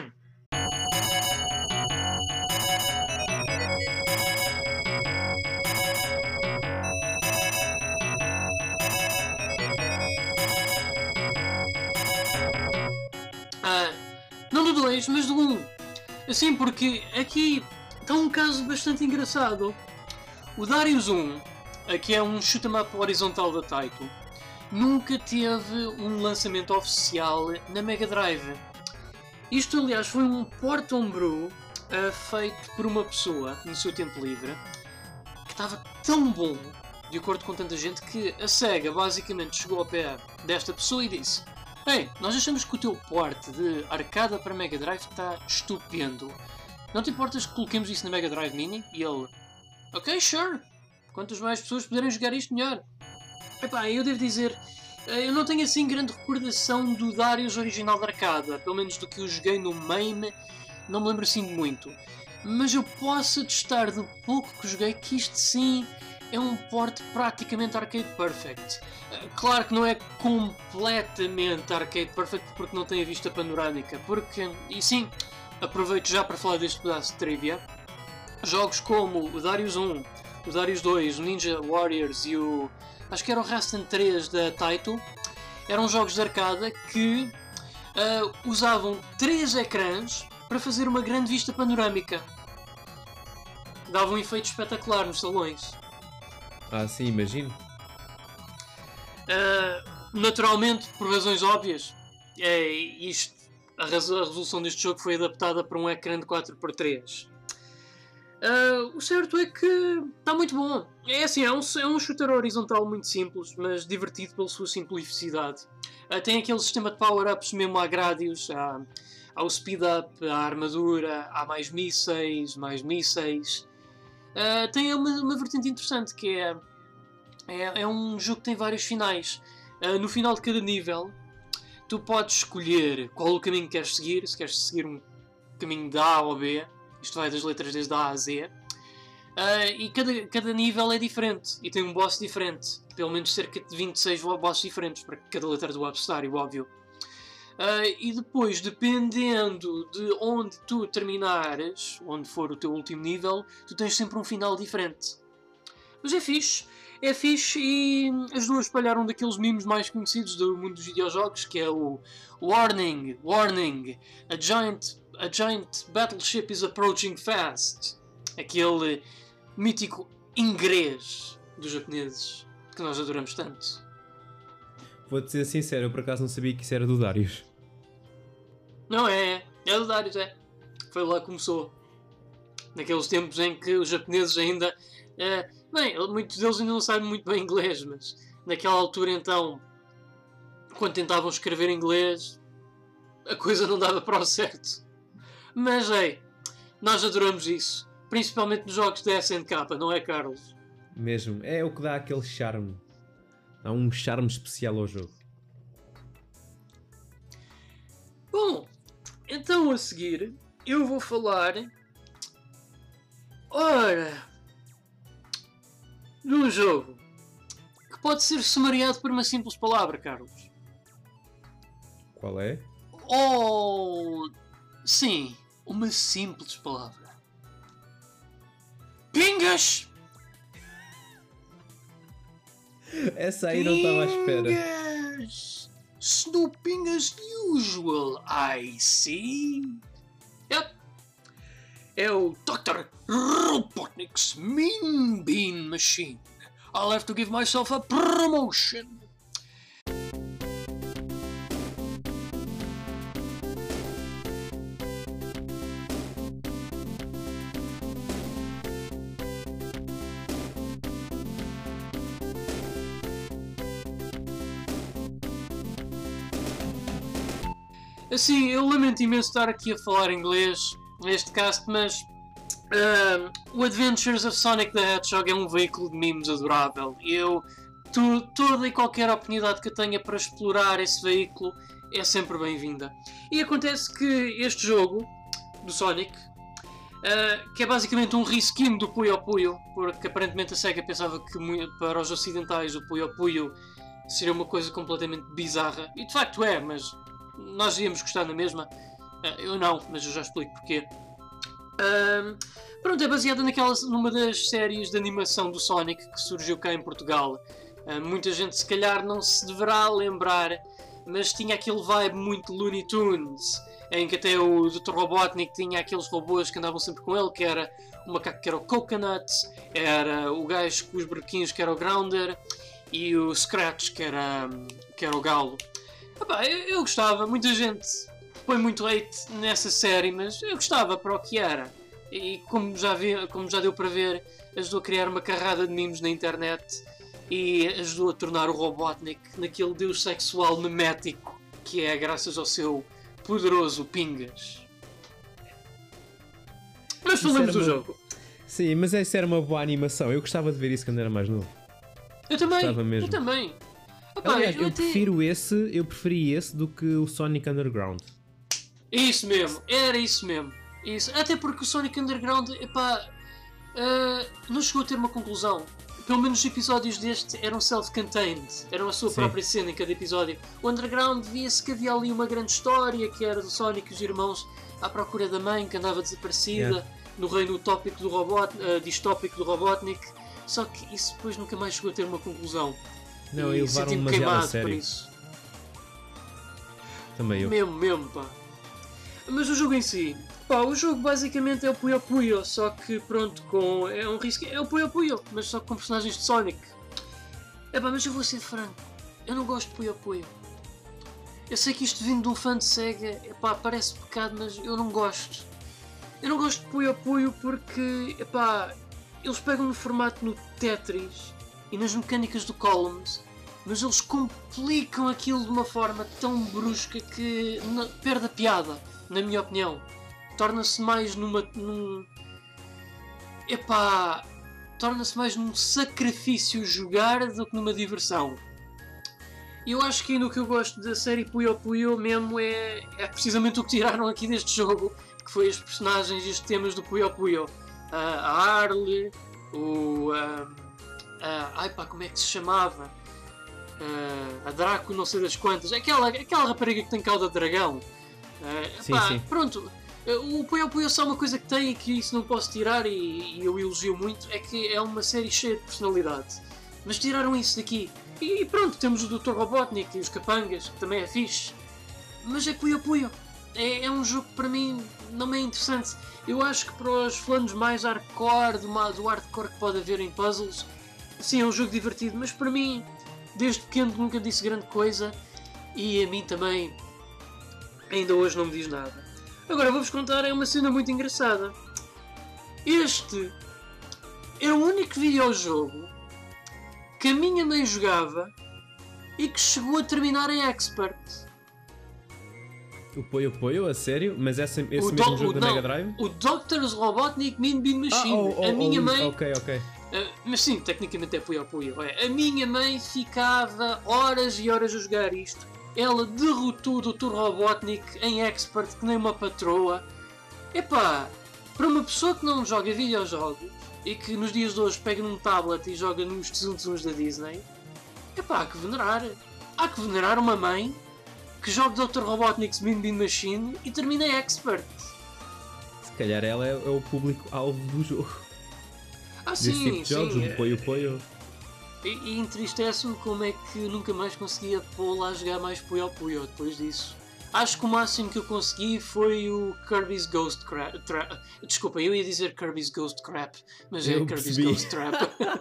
uh, não do dois, mas do um. Assim, porque aqui está um caso bastante engraçado. O Darius um, que é um shoot 'em up horizontal da Taito, nunca teve um lançamento oficial na Mega Drive. Isto, aliás, foi um port homebrew uh, feito por uma pessoa no seu tempo livre que estava tão bom, de acordo com tanta gente, que a SEGA basicamente chegou ao pé desta pessoa e disse: "Ei, nós achamos que o teu port de arcada para Mega Drive está estupendo. Não te importas que coloquemos isso na Mega Drive Mini?" E ele: "Ok, sure. Quantas mais pessoas puderem jogar isto, melhor." Epá, eu devo dizer, eu não tenho assim grande recordação do Darius original da arcada, pelo menos do que eu joguei no MAME, não me lembro assim de muito. Mas eu posso atestar do pouco que joguei que isto sim é um port praticamente arcade perfect. Claro que não é completamente arcade perfect porque não tem a vista panorâmica, porque, e sim, aproveito já para falar deste pedaço de trivia, jogos como o Darius um, o Darius dois, o Ninja Warriors e o... acho que era o Rastan três da Taito, eram jogos de arcada que uh, usavam três ecrãs para fazer uma grande vista panorâmica. Dava um efeito espetacular nos salões. Ah, sim, imagino. Uh, naturalmente, por razões óbvias, é isto, a, raz a resolução deste jogo foi adaptada para um ecrã de quatro por três. Uh, o certo é que está muito bom. É assim, é um, é um shooter horizontal muito simples, mas divertido pela sua simplicidade. Uh, tem aquele sistema de power-ups mesmo à Gradius, há, há o speed-up, há a armadura, há mais mísseis, mais mísseis. Uh, tem uma, uma vertente interessante que é, é, é um jogo que tem vários finais. Uh, no final de cada nível, tu podes escolher qual o caminho que queres seguir, se queres seguir um caminho de A ou B. Isto vai das letras desde A a Z. Uh, e cada, cada nível é diferente. E tem um boss diferente. Pelo menos cerca de vinte e seis bosses diferentes para cada letra do abecedário, óbvio. Uh, e depois, dependendo de onde tu terminares, onde for o teu último nível, tu tens sempre um final diferente. Mas é fixe. É fixe e as duas espalharam daqueles memes mais conhecidos do mundo dos videojogos, que é o Warning, Warning, a giant... A giant battleship is approaching fast. Aquele mítico inglês dos japoneses que nós adoramos tanto. Vou-te ser sincero, eu por acaso não sabia que isso era do Darius. Não é, é do Darius, é. Foi lá que começou. Naqueles tempos em que os japoneses ainda... É, bem, muitos deles ainda não sabem muito bem inglês, mas naquela altura então, quando tentavam escrever inglês, a coisa não dava para o certo. Mas, ei, nós adoramos isso. Principalmente nos jogos da S N K, não é, Carlos? Mesmo. É o que dá aquele charme. Dá um charme especial ao jogo. Bom, então a seguir eu vou falar... Ora... de um jogo que pode ser sumariado por uma simples palavra, Carlos. Qual é? Oh... sim... uma simples palavra. Pingas! Essa aí não estava à espera. Pingas! Snooping as usual, I see. Yep. É o doutor Robotnik's Mean Bean Machine. I'll have to give myself a promotion. Assim, eu lamento imenso estar aqui a falar inglês neste cast, mas uh, o Adventures of Sonic the Hedgehog é um veículo de memes adorável. E eu, tu, toda e qualquer oportunidade que eu tenha para explorar esse veículo é sempre bem-vinda. E acontece que este jogo, do Sonic, uh, que é basicamente um reskin do Puyo Puyo, porque aparentemente a SEGA pensava que para os ocidentais o Puyo Puyo seria uma coisa completamente bizarra. E de facto é, mas... nós íamos gostar na mesma. Uh, eu não, mas eu já explico porquê. Uh, pronto, é baseada naquela, numa das séries de animação do Sonic que surgiu cá em Portugal. Uh, muita gente se calhar não se deverá lembrar, mas tinha aquele vibe muito Looney Tunes, em que até o doutor Robotnik tinha aqueles robôs que andavam sempre com ele, que era o macaco que era o Coconut, era o gajo com os brequinhos que era o Grounder e o Scratch que era, que era o Galo. Epá, eu, eu gostava, muita gente põe muito hate nessa série, mas eu gostava para o que era. E como já, vi, como já deu para ver, ajudou a criar uma carrada de memes na internet e ajudou a tornar o Robotnik naquele deus sexual memético que é graças ao seu poderoso Pingas. Mas falamos do uma... jogo. Sim, mas essa era uma boa animação. Eu gostava de ver isso quando era mais novo. Eu também, gostava mesmo. eu também. Epá, Aliás, eu, eu até... prefiro esse, eu preferi esse do que o Sonic Underground. Isso mesmo, era isso mesmo. Isso. Até porque o Sonic Underground, epá, uh, não chegou a ter uma conclusão. Pelo menos os episódios deste eram self-contained, eram a sua Sim. própria cena em cada episódio. O Underground via-se que havia ali uma grande história, que era do Sonic e os irmãos à procura da mãe que andava desaparecida, Yeah. no reino utópico do robot, uh, distópico do Robotnik. Só que isso depois nunca mais chegou a ter uma conclusão. Não, e e levaram senti-me demasiado a queimado por sério. isso. Também eu. Mesmo, mesmo, pá. Mas o jogo em si, pá, o jogo basicamente é o Puyo Puyo, só que pronto, com é um risco, é o Puyo Puyo, mas só com personagens de Sonic. É pá, mas eu vou ser franco, eu não gosto de Puyo Puyo. Eu sei que isto vindo de um fã de Sega, é pá, parece pecado, mas eu não gosto. Eu não gosto de Puyo Puyo porque, é pá, eles pegam no formato no Tetris e nas mecânicas do Columns, mas eles complicam aquilo de uma forma tão brusca que não, perde a piada, na minha opinião. Torna-se mais numa... Num, epá... Torna-se mais num sacrifício jogar do que numa diversão. E eu acho que ainda o que eu gosto da série Puyo Puyo mesmo é, é precisamente o que tiraram aqui deste jogo, que foi os personagens e os temas do Puyo Puyo. Uh, a Harley, o... Uh, uh, ai pá, como é que se chamava? Uh, a Draco não sei das quantas. Aquela, aquela rapariga que tem cauda de dragão. Uh, Sim, pá, sim. Pronto. Uh, o Puyo Puyo só uma coisa que tem e que isso não posso tirar e, e eu elogio muito é que é uma série cheia de personalidade. Mas tiraram isso daqui. E pronto, temos o doutor Robotnik e os Capangas, que também é fixe. Mas é Puyo Puyo. É, é um jogo que para mim não é interessante. Eu acho que para os fãs mais hardcore, do, do hardcore que pode haver em puzzles, sim, é um jogo divertido, mas para mim, desde pequeno nunca disse grande coisa e a mim também ainda hoje não me diz nada. Agora vou-vos contar é uma cena muito engraçada. Este é o único videojogo que a minha mãe jogava e que chegou a terminar em Expert. O Puyo Puyo, a sério? Mas essa, esse O mesmo do- jogo o- da não, Mega Drive? O doctor's Robotnik Mean Bean Machine. Ah, oh, oh, a minha oh, mãe... Ok, ok. Uh, mas sim, tecnicamente é Puyo Puyo. É. A minha mãe ficava horas e horas a jogar isto. Ela derrotou o doutor Robotnik em Expert que nem uma patroa. Epá, para uma pessoa que não joga videojogos e que nos dias de hoje pega num tablet e joga nos tzuntzuns da Disney, epá, há que venerar. Há que venerar uma mãe que joga doutor Robotnik's Mean Bean Machine e termina em Expert. Se calhar ela é, é o público-alvo do jogo. Ah, Desse sim, tipo de jogos, sim. o Puyo Puyo. E, e entristece-me como é que nunca mais conseguia pô-la a jogar mais Puyo Puyo depois disso. Acho que o máximo que eu consegui foi o Kirby's Ghost Crap. Tra- Desculpa, eu ia dizer Kirby's Ghost Crap, mas é Eu Kirby's percebi. Ghost Trap.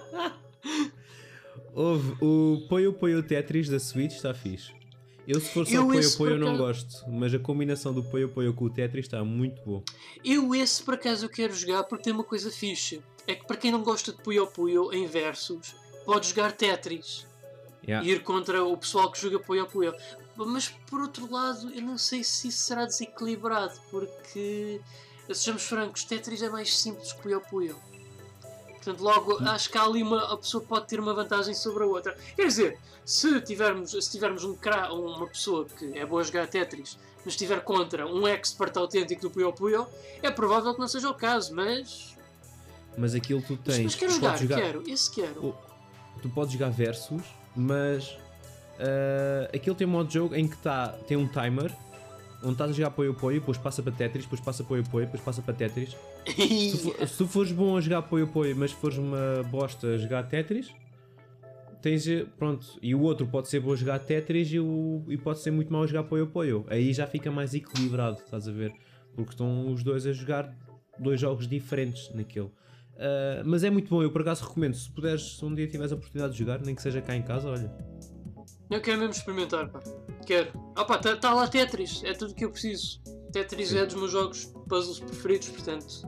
Houve o Puyo Puyo Tetris da Switch, está fixe. Eu se for só Eu Puyo esse Puyo por não acaso- gosto, mas a combinação do Puyo Puyo com o Tetris está muito boa. Eu esse por acaso eu quero jogar porque tem uma coisa fixe. É que para quem não gosta de Puyo Puyo em versus, pode jogar Tetris. Yeah. E ir contra o pessoal que joga Puyo Puyo. Mas por outro lado, eu não sei se isso será desequilibrado, porque, sejamos francos, Tetris é mais simples que Puyo Puyo. Portanto, logo, acho que há ali uma, a pessoa pode ter uma vantagem sobre a outra. Quer dizer, se tivermos, se tivermos um, cra- uma pessoa que é boa a jogar Tetris, mas estiver contra um expert autêntico do Puyo Puyo, é provável que não seja o caso, mas... Mas aquilo tu Mas, tens. mas quero tu jogar, podes jogar quero, esse quero. o- tu podes jogar versus, mas ah, aquilo tem um modo de jogo em que tá, tem um timer onde estás a jogar Puyo Puyo, depois passa para Tetris, depois passa para Puyo Puyo, depois passa para Tetris. Se, for- se tu fores bom a jogar Puyo Puyo, mas fores uma bosta a jogar Tetris, tens, eh, pronto, e o outro pode ser bom a jogar Tetris e, o, e pode ser muito mau a jogar Puyo Puyo. Aí já fica mais equilibrado, estás a ver? Porque estão os dois a jogar dois jogos diferentes naquele. Uh, mas é muito bom, eu por acaso recomendo, se puderes, se um dia tiveres a oportunidade de jogar, nem que seja cá em casa, olha. Eu quero mesmo experimentar, pá. Quero. Ah pá, está tá lá Tetris, é tudo o que eu preciso. Tetris Sim. é dos meus jogos puzzles preferidos, portanto.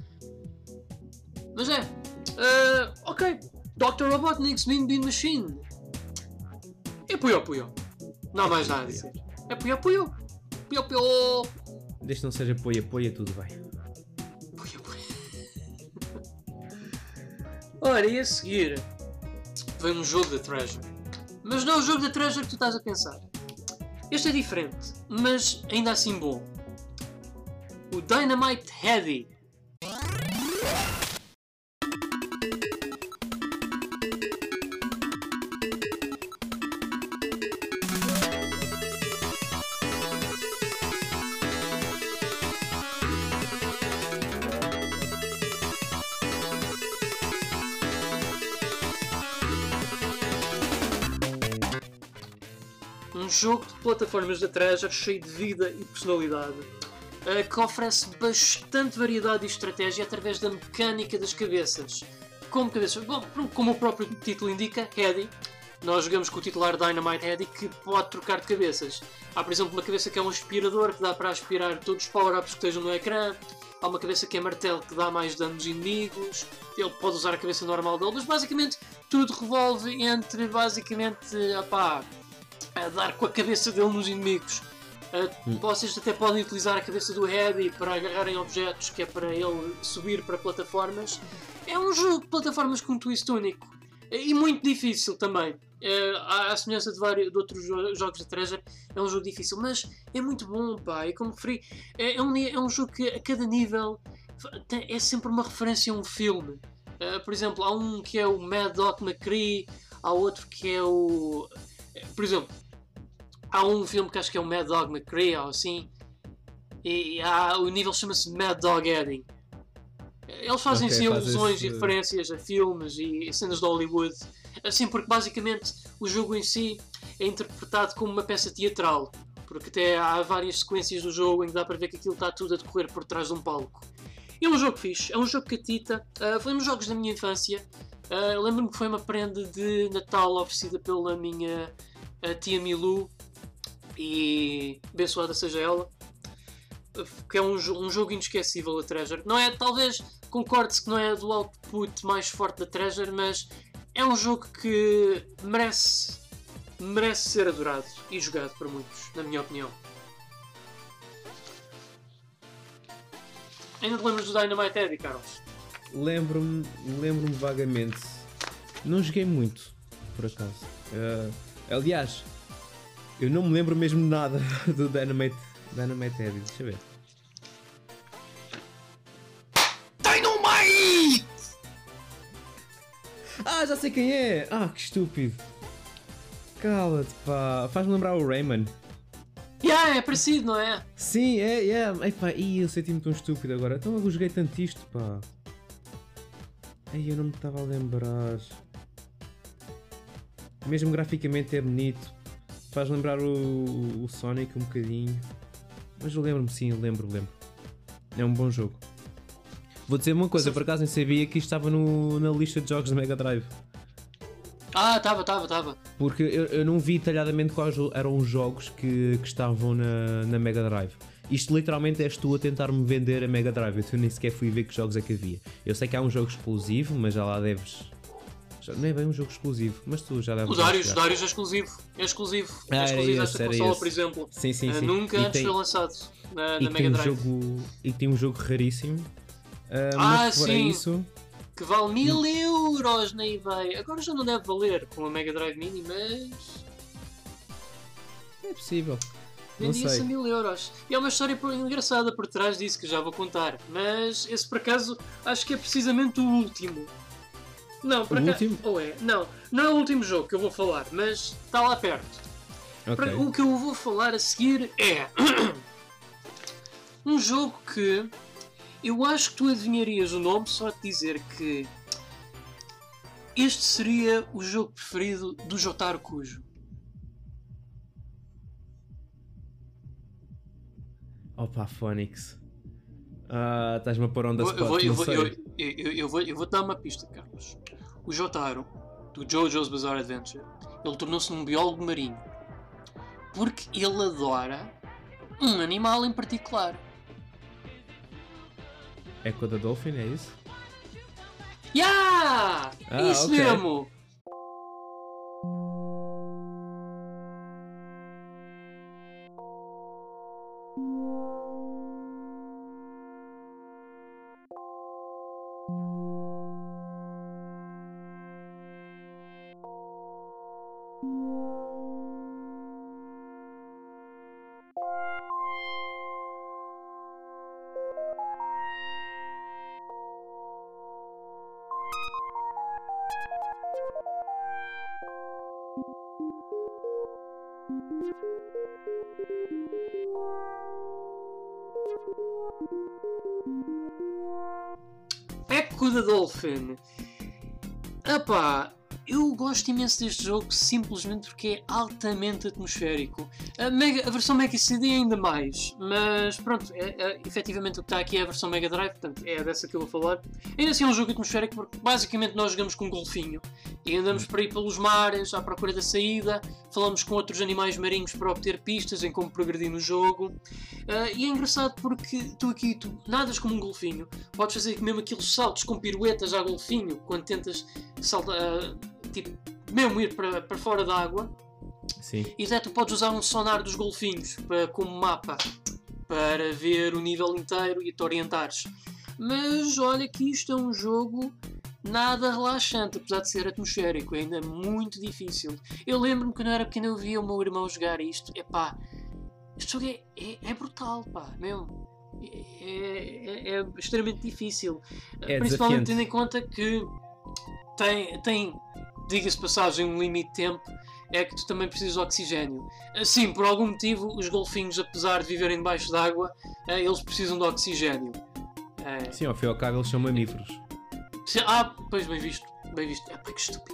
Mas é. Uh, ok. doutor Robotnik's Mean Bean Machine. É puyo puyo. Não há mais nada a dizer. É puyo puyo. Puyo puyo. Desde que não seja puyo puyo, tudo bem. Puyo puyo. Ora, e a seguir vem um jogo da Treasure. Mas não é o jogo da Treasure que tu estás a pensar. Este é diferente, mas ainda assim bom. O Dynamite Headdy. Um jogo de plataformas da Treasure cheio de vida e personalidade, uh, que oferece bastante variedade e estratégia através da mecânica das cabeças. Como cabeças? Bom, como o próprio título indica, Headdy. Nós jogamos com o titular Dynamite Headdy, que pode trocar de cabeças. Há, por exemplo, uma cabeça que é um aspirador, que dá para aspirar todos os power-ups que estejam no ecrã. Há uma cabeça que é martelo, que dá mais danos inimigos. Ele pode usar a cabeça normal dele, mas basicamente tudo revolve entre, basicamente, opá, a dar com a cabeça dele nos inimigos. Uh, hum. Vocês até podem utilizar a cabeça do Headdy para agarrarem objetos, que é para ele subir para plataformas. É um jogo de plataformas com um twist único. E muito difícil também. Uh, à semelhança de vários de outros jo jogos da Treasure, é um jogo difícil, mas é muito bom, pá. E como referi, é, é, um, é um jogo que a cada nível é sempre uma referência a um filme. Uh, por exemplo, há um que é o Mad Dog McCree, há outro que é o... Por exemplo, há um filme que acho que é o Mad Dog McCree ou assim, e, e há, o nível chama-se Mad Dog Headdy. Eles fazem okay, sim alusões esse... e referências a filmes e cenas de Hollywood, assim, porque basicamente o jogo em si é interpretado como uma peça teatral, porque até há várias sequências do jogo em que dá para ver que aquilo está tudo a decorrer por trás de um palco. É um jogo fixe, é um jogo catita, uh, foi um dos jogos da minha infância. Uh, lembro-me que foi uma prenda de Natal oferecida pela minha uh, tia Milu, e abençoada seja ela, que é um, um jogo inesquecível da Treasure. Não é, talvez concorde-se que não é do output mais forte da Treasure, mas é um jogo que merece, merece ser adorado e jogado por muitos, na minha opinião. Ainda te lembras do Dynamite Headdy, Carlos? Lembro-me, lembro-me vagamente. Não joguei muito, por acaso. Uh, aliás, eu não me lembro mesmo nada do Dynamite, Dynamite Headdy. Deixa eu ver. Dynamite! Ah, já sei quem é! Ah, que estúpido. Cala-te, pá. Faz-me lembrar o Rayman. Yeah, é parecido, não é? Sim, é, é. Ei, pá, ih, eu senti-me tão estúpido agora. Então eu joguei tanto isto, pá. Ei, eu não me estava a lembrar. Mesmo graficamente é bonito. Faz lembrar o, o Sonic um bocadinho. Mas eu lembro-me, sim, eu lembro, lembro. É um bom jogo. Vou dizer uma coisa, por acaso nem sabia que isto estava no, na lista de jogos da Mega Drive. Ah, estava, estava, estava. Porque eu, eu não vi detalhadamente quais eram os jogos que, que estavam na, na Mega Drive. Isto literalmente és tu a tentar-me vender a Mega Drive. Eu nem sequer fui ver que jogos é que havia. Eu sei que há um jogo exclusivo, mas já lá deves... Já, não é bem um jogo exclusivo, mas tu já deves... O Darius, o Darius é exclusivo. É exclusivo. Ah, é exclusivo esta consola, por exemplo. Sim, sim, sim. Uh, nunca e antes tem, foi lançado na, na Mega um Drive. Jogo, e tem um jogo raríssimo. Uh, ah, mas fora sim. Isso, que vale mil euros na eBay. Agora já não deve valer com a Mega Drive Mini, mas... é possível. Vendia-se a mil euros. E há uma história engraçada por trás disso que já vou contar. Mas esse por acaso acho que é precisamente o último. Não, por o acaso. último? Ou é? Não, não é o último jogo que eu vou falar, mas está lá perto. Okay. O que eu vou falar a seguir é um jogo que eu acho que tu adivinharias o nome só te dizer que este seria o jogo preferido do Jotaro Kujo. Opa, Phonics. Ah, estás-me a pôr on the Eu spot, vou, eu, não vou, sei. eu, eu, eu, vou, eu vou dar uma pista, Carlos. O Jotaro, do JoJo's Bizarre Adventure, ele tornou-se um biólogo marinho. Porque ele adora um animal em particular. Echo the Dolphin, é isso? Yeah! Ah, Isso ok. mesmo! Echo the Dolphin. Epá, eu gosto imenso deste jogo simplesmente porque é altamente atmosférico. A, Mega, a versão Mega C D ainda mais, mas pronto, é, é, efetivamente o que está aqui é a versão Mega Drive, portanto é dessa que eu vou falar. Ainda assim é um jogo atmosférico porque basicamente nós jogamos com um golfinho e andamos por aí pelos mares à procura da saída, falamos com outros animais marinhos para obter pistas em como progredir no jogo. Uh, e é engraçado porque tu aqui tu nadas como um golfinho, podes fazer mesmo aqueles saltos com piruetas a golfinho quando tentas saltar, uh, tipo, mesmo ir para, para fora da água. Sim. E até tu podes usar um sonar dos golfinhos para, como mapa para ver o nível inteiro e te orientares. Mas olha que isto é um jogo nada relaxante, apesar de ser atmosférico, é ainda muito difícil. Eu lembro-me que quando eu era pequeno eu via o meu irmão jogar isto, epá, este jogo é, é, é brutal, pá, mesmo. É, é, é extremamente difícil. É Principalmente desafiante. tendo em conta que tem, tem diga-se de passagem, um limite de tempo, é que tu também precisas de oxigênio. Sim, por algum motivo, os golfinhos, apesar de viverem debaixo d'água, eles precisam de oxigênio. Sim, ao fim e ao cabo eles são mamíferos. Ah, pois, bem visto. Bem visto. É pá, que estúpido.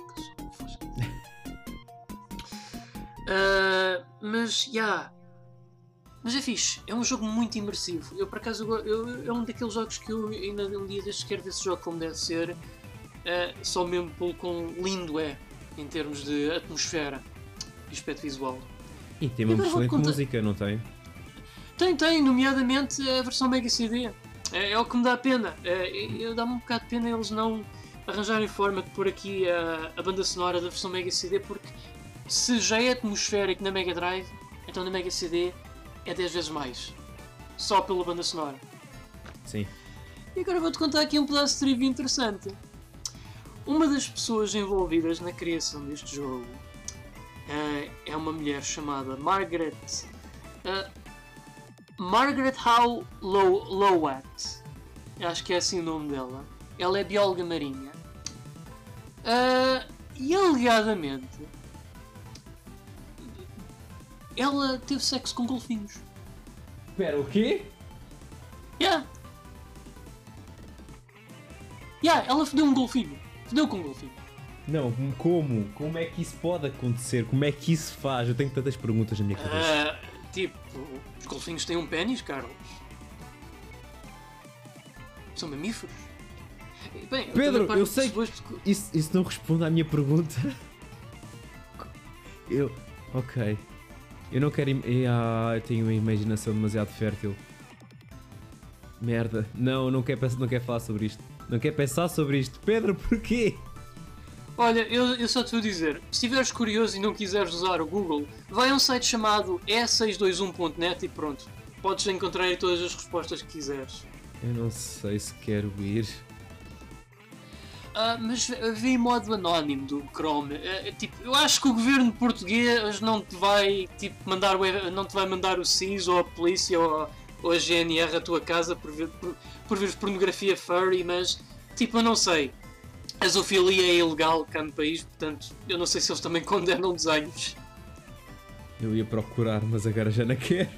uh, mas, já... Yeah. Mas é fixe, é um jogo muito imersivo. Eu, por acaso, eu, eu, é um daqueles jogos que eu ainda um dia destes quero ver esse jogo como deve ser. Uh, só mesmo pelo quão lindo é, em termos de atmosfera e aspecto visual. E tem uma E agora excelente vou-te contar- música, não tem? Tem, tem, nomeadamente a versão Mega C D. É, é o que me dá pena. É, eu dá-me um bocado de pena eles não arranjarem forma de pôr aqui a, a banda sonora da versão Mega C D, porque se já é atmosférico na Mega Drive, então na Mega C D é dez vezes mais. Só pela banda sonora. Sim. E agora vou-te contar aqui um pedaço de trivia interessante. Uma das pessoas envolvidas na criação deste jogo uh, é uma mulher chamada Margaret uh, Margaret Howe Low Lowat. Acho que é assim o nome dela. Ela é bióloga marinha. Uh, e alegadamente ela teve sexo com golfinhos. Espera, o quê? Yeah. Yeah, ela fodeu um golfinho. Fodeu com um golfinho. Não, como? Como é que isso pode acontecer? Como é que isso faz? Eu tenho tantas perguntas na minha cabeça. Uh, tipo, os golfinhos têm um pênis, Carlos. São mamíferos. Bem, Pedro, também eu parto sei pressuposto que- Isso, isso não responde à minha pergunta. Eu... Ok. Eu não quero... im- Ah, eu tenho uma imaginação demasiado fértil. Merda. Não, não quero, pensar, não quero falar sobre isto. Não quero pensar sobre isto. Pedro, porquê? Olha, eu, eu só te vou dizer, se estiveres curioso e não quiseres usar o Google, vai a um site chamado e seiscentos e vinte e um ponto net e pronto. Podes encontrar aí todas as respostas que quiseres. Eu não sei se quero ir. Ah, mas vê em modo anónimo do Chrome. É, é, tipo, eu acho que o governo português não te vai tipo, mandar o, não te vai mandar o S I S ou a polícia ou, ou a G N R à tua casa por ver, por, por ver pornografia furry, mas tipo, eu não sei. A zoofilia é ilegal cá no país, portanto, eu não sei se eles também condenam desenhos. Eu ia procurar, mas agora já não quero.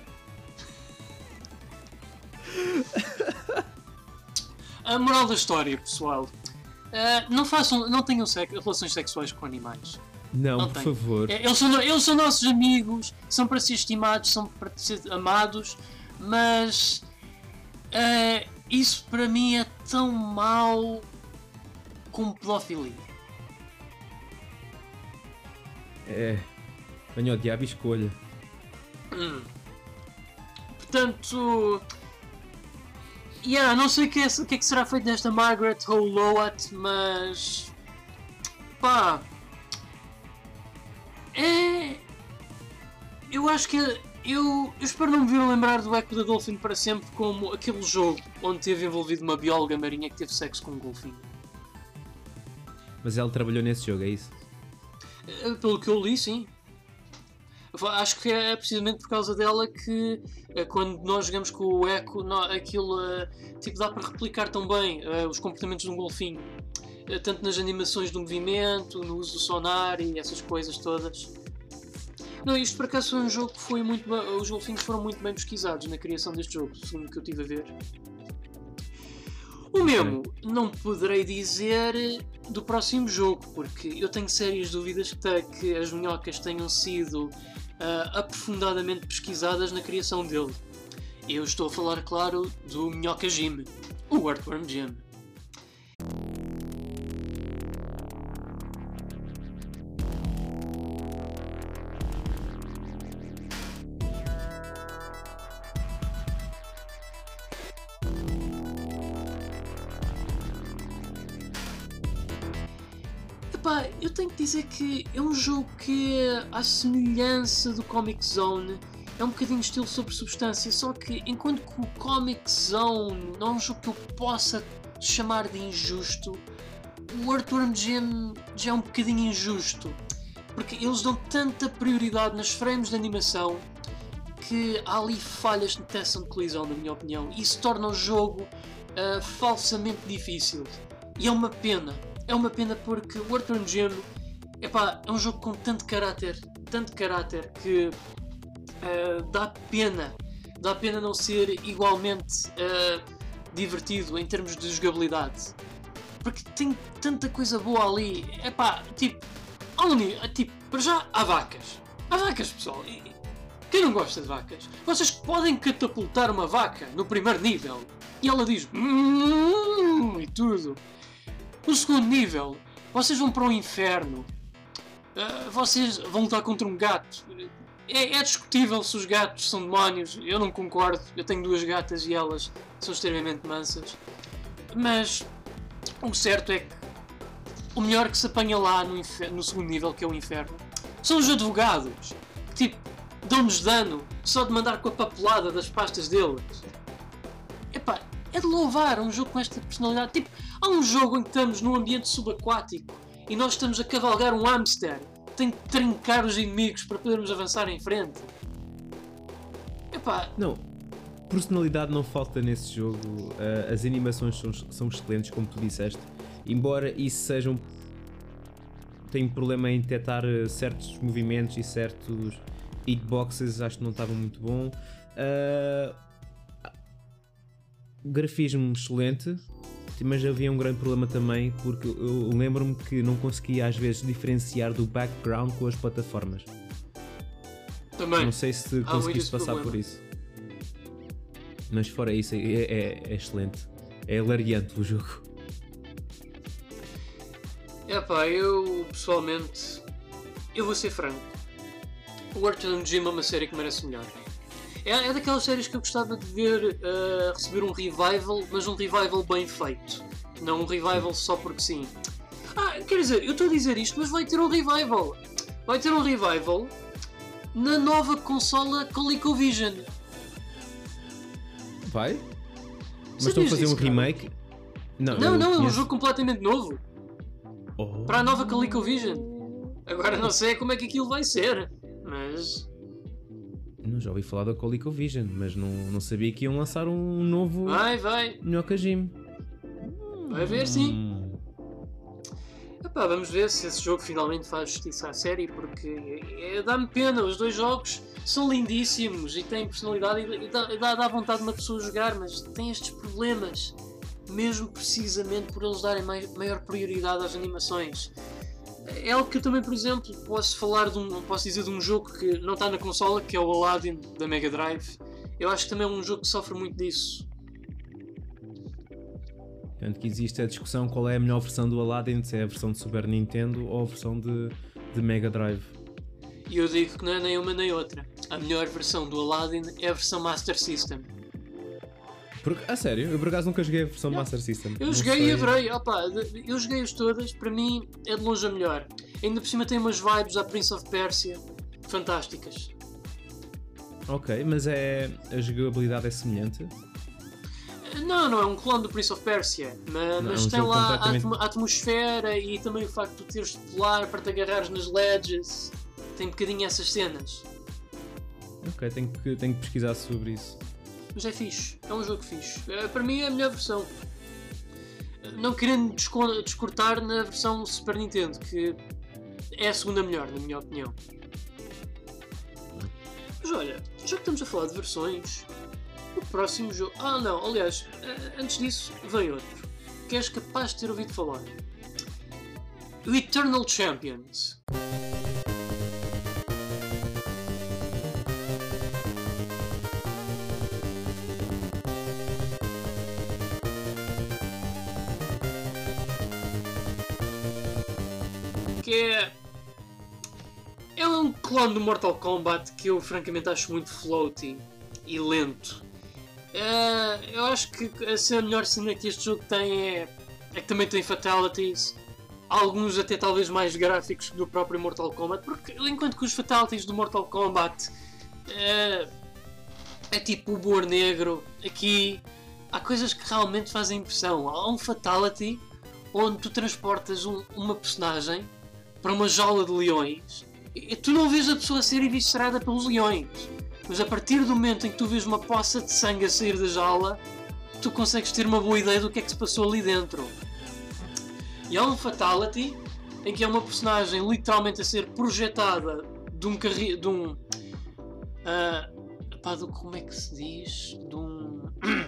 A moral da história, pessoal. Uh, não façam, não tenham sex, relações sexuais com animais. Não, Não por tenho. favor. Eles são, eles são nossos amigos, são para ser estimados, são para ser amados, mas uh, isso para mim é tão mau como pedofilia. É. Venha ao diabo e escolha. Hum. Portanto. Yeah, não sei o que, é, o que é que será feito desta Margaret Holowat, mas. Pá. É. Eu acho que. Eu, eu espero não me vir a lembrar do Echo da Dolphin para sempre como aquele jogo onde teve envolvido uma bióloga marinha que teve sexo com um golfinho. Mas ela trabalhou nesse jogo, é isso? Pelo que eu li, sim. Acho que é precisamente por causa dela que quando nós jogamos com o Echo, aquilo tipo, dá para replicar tão bem uh, os comportamentos de um golfinho, uh, tanto nas animações do movimento, no uso do sonar e essas coisas todas. Não, isto por acaso foi um jogo que foi muito bem, os golfinhos foram muito bem pesquisados na criação deste jogo, segundo o que eu estive a ver. O mesmo não poderei dizer do próximo jogo, porque eu tenho sérias dúvidas que, que as minhocas tenham sido uh, aprofundadamente pesquisadas na criação dele. Eu estou a falar, claro, do Minhoca Jim, o Earthworm Jim. Epá, eu tenho que dizer que é um jogo que, à semelhança do Comix Zone, é um bocadinho estilo sobre substância, só que enquanto que o Comix Zone não é um jogo que eu possa chamar de injusto, o Earthworm Jim já é um bocadinho injusto, porque eles dão tanta prioridade nas frames de animação que há ali falhas de detecção de colisão, na minha opinião, e isso torna o jogo uh, falsamente difícil. E é uma pena. É uma pena porque o Earthworm Jim epá, é um jogo com tanto caráter, tanto caráter que uh, dá pena, dá pena não ser igualmente uh, divertido em termos de jogabilidade, porque tem tanta coisa boa ali. Epá, tipo, há um, tipo, para já há vacas, há vacas, pessoal. E, quem não gosta de vacas? Vocês podem catapultar uma vaca no primeiro nível e ela diz mmm, e tudo. No segundo nível, vocês vão para o inferno. Uh, vocês vão lutar contra um gato. É, é discutível se os gatos são demónios. Eu não concordo. Eu tenho duas gatas e elas são extremamente mansas. Mas o certo é que o melhor que se apanha lá no, no segundo nível, que é o inferno, são os advogados. Que tipo, dão-nos dano só de mandar com a papelada das pastas deles. Epá, é de louvar um jogo com esta personalidade. Tipo, há um jogo em que estamos num ambiente subaquático e nós estamos a cavalgar um hamster. Tem que trincar os inimigos para podermos avançar em frente. Epá. Não, personalidade não falta nesse jogo. Uh, as animações são, são excelentes, como tu disseste. Embora isso seja um... tem um problema em detectar certos movimentos e certos hitboxes, acho que não estava muito bom. Uh... Grafismo excelente, mas havia um grande problema também, porque eu lembro-me que não conseguia às vezes diferenciar do background com as plataformas. Também. Não sei se conseguiste passar problema. por isso. Mas fora isso, é, é, é excelente. É hilariante o jogo. É pá, eu pessoalmente, eu vou ser franco. O Earthworm Jim é uma série que merece melhor. É, é daquelas séries que eu gostava de ver uh, receber um revival, mas um revival bem feito. Não um revival só porque sim. Ah, quer dizer, eu estou a dizer isto, mas vai ter um revival. Vai ter um revival na nova consola ColecoVision. Vai? Mas estão a fazer um remake? Não, não, não é um jogo completamente novo. Oh. Para a nova ColecoVision. Agora não sei como é que aquilo vai ser, mas... Não, já ouvi falar da ColecoVision, mas não, não sabia que iam lançar um novo... Vai, vai. Minhoca Jim. Vai ver, sim. Hum. Epá, vamos ver se esse jogo finalmente faz justiça à série, porque é, dá-me pena. Os dois jogos são lindíssimos e têm personalidade e dá, dá, dá vontade de uma pessoa jogar, mas tem estes problemas, mesmo precisamente por eles darem mai, maior prioridade às animações. É algo que eu também, por exemplo, posso falar de um, posso dizer de um jogo que não está na consola, que é o Aladdin da Mega Drive. Eu acho que também é um jogo que sofre muito disso. Tanto que existe a discussão qual é a melhor versão do Aladdin, se é a versão de Super Nintendo ou a versão de, de Mega Drive. E eu digo que não é nem uma nem outra. A melhor versão do Aladdin é a versão Master System. Por, a sério? Eu por acaso nunca joguei a versão Não. Master System. Eu Não joguei sei. e adorei. Opa, eu joguei-as todas. Para mim é de longe a melhor. Ainda por cima tem umas vibes à Prince of Persia fantásticas. Ok, mas é, a jogabilidade é semelhante? Não, não é um clone do Prince of Persia, mas, Não, mas é um tem jogo lá a, completamente- atmo- a atmosfera e também o facto de teres de pular para te agarrares nas ledges. Tem um bocadinho essas cenas. Ok, tenho que, tenho que pesquisar sobre isso. Mas é fixe, é um jogo fixe. Eh, Para mim é a melhor versão. Eh, Não querendo desco- descortar na versão Super Nintendo, que é a segunda melhor, na minha opinião. Mas olha, já que estamos a falar de versões, o próximo jogo. Ah, não, aliás, eh, antes disso, vem outro que és capaz de ter ouvido falar: o Eternal Champions. Que é. É um clone do Mortal Kombat que eu francamente acho muito floaty e lento. Eh, eu acho que a melhor cena que este jogo tem é, é que também tem fatalities. Alguns até talvez mais gráficos que do próprio Mortal Kombat. Porque enquanto que os fatalities do Mortal Kombat eh, é tipo o boar negro, aqui há coisas que realmente fazem impressão. Há um fatality onde tu transportas um- uma personagem para uma jaula de leões e tu não vês a pessoa ser eviscerada pelos leões, mas a partir do momento em que tu vês uma poça de sangue a sair da jaula, tu consegues ter uma boa ideia do que é que se passou ali dentro. E há um fatality em que é uma personagem literalmente a ser projetada de um carrinho, de um ah, pá, do, como é que se diz? De um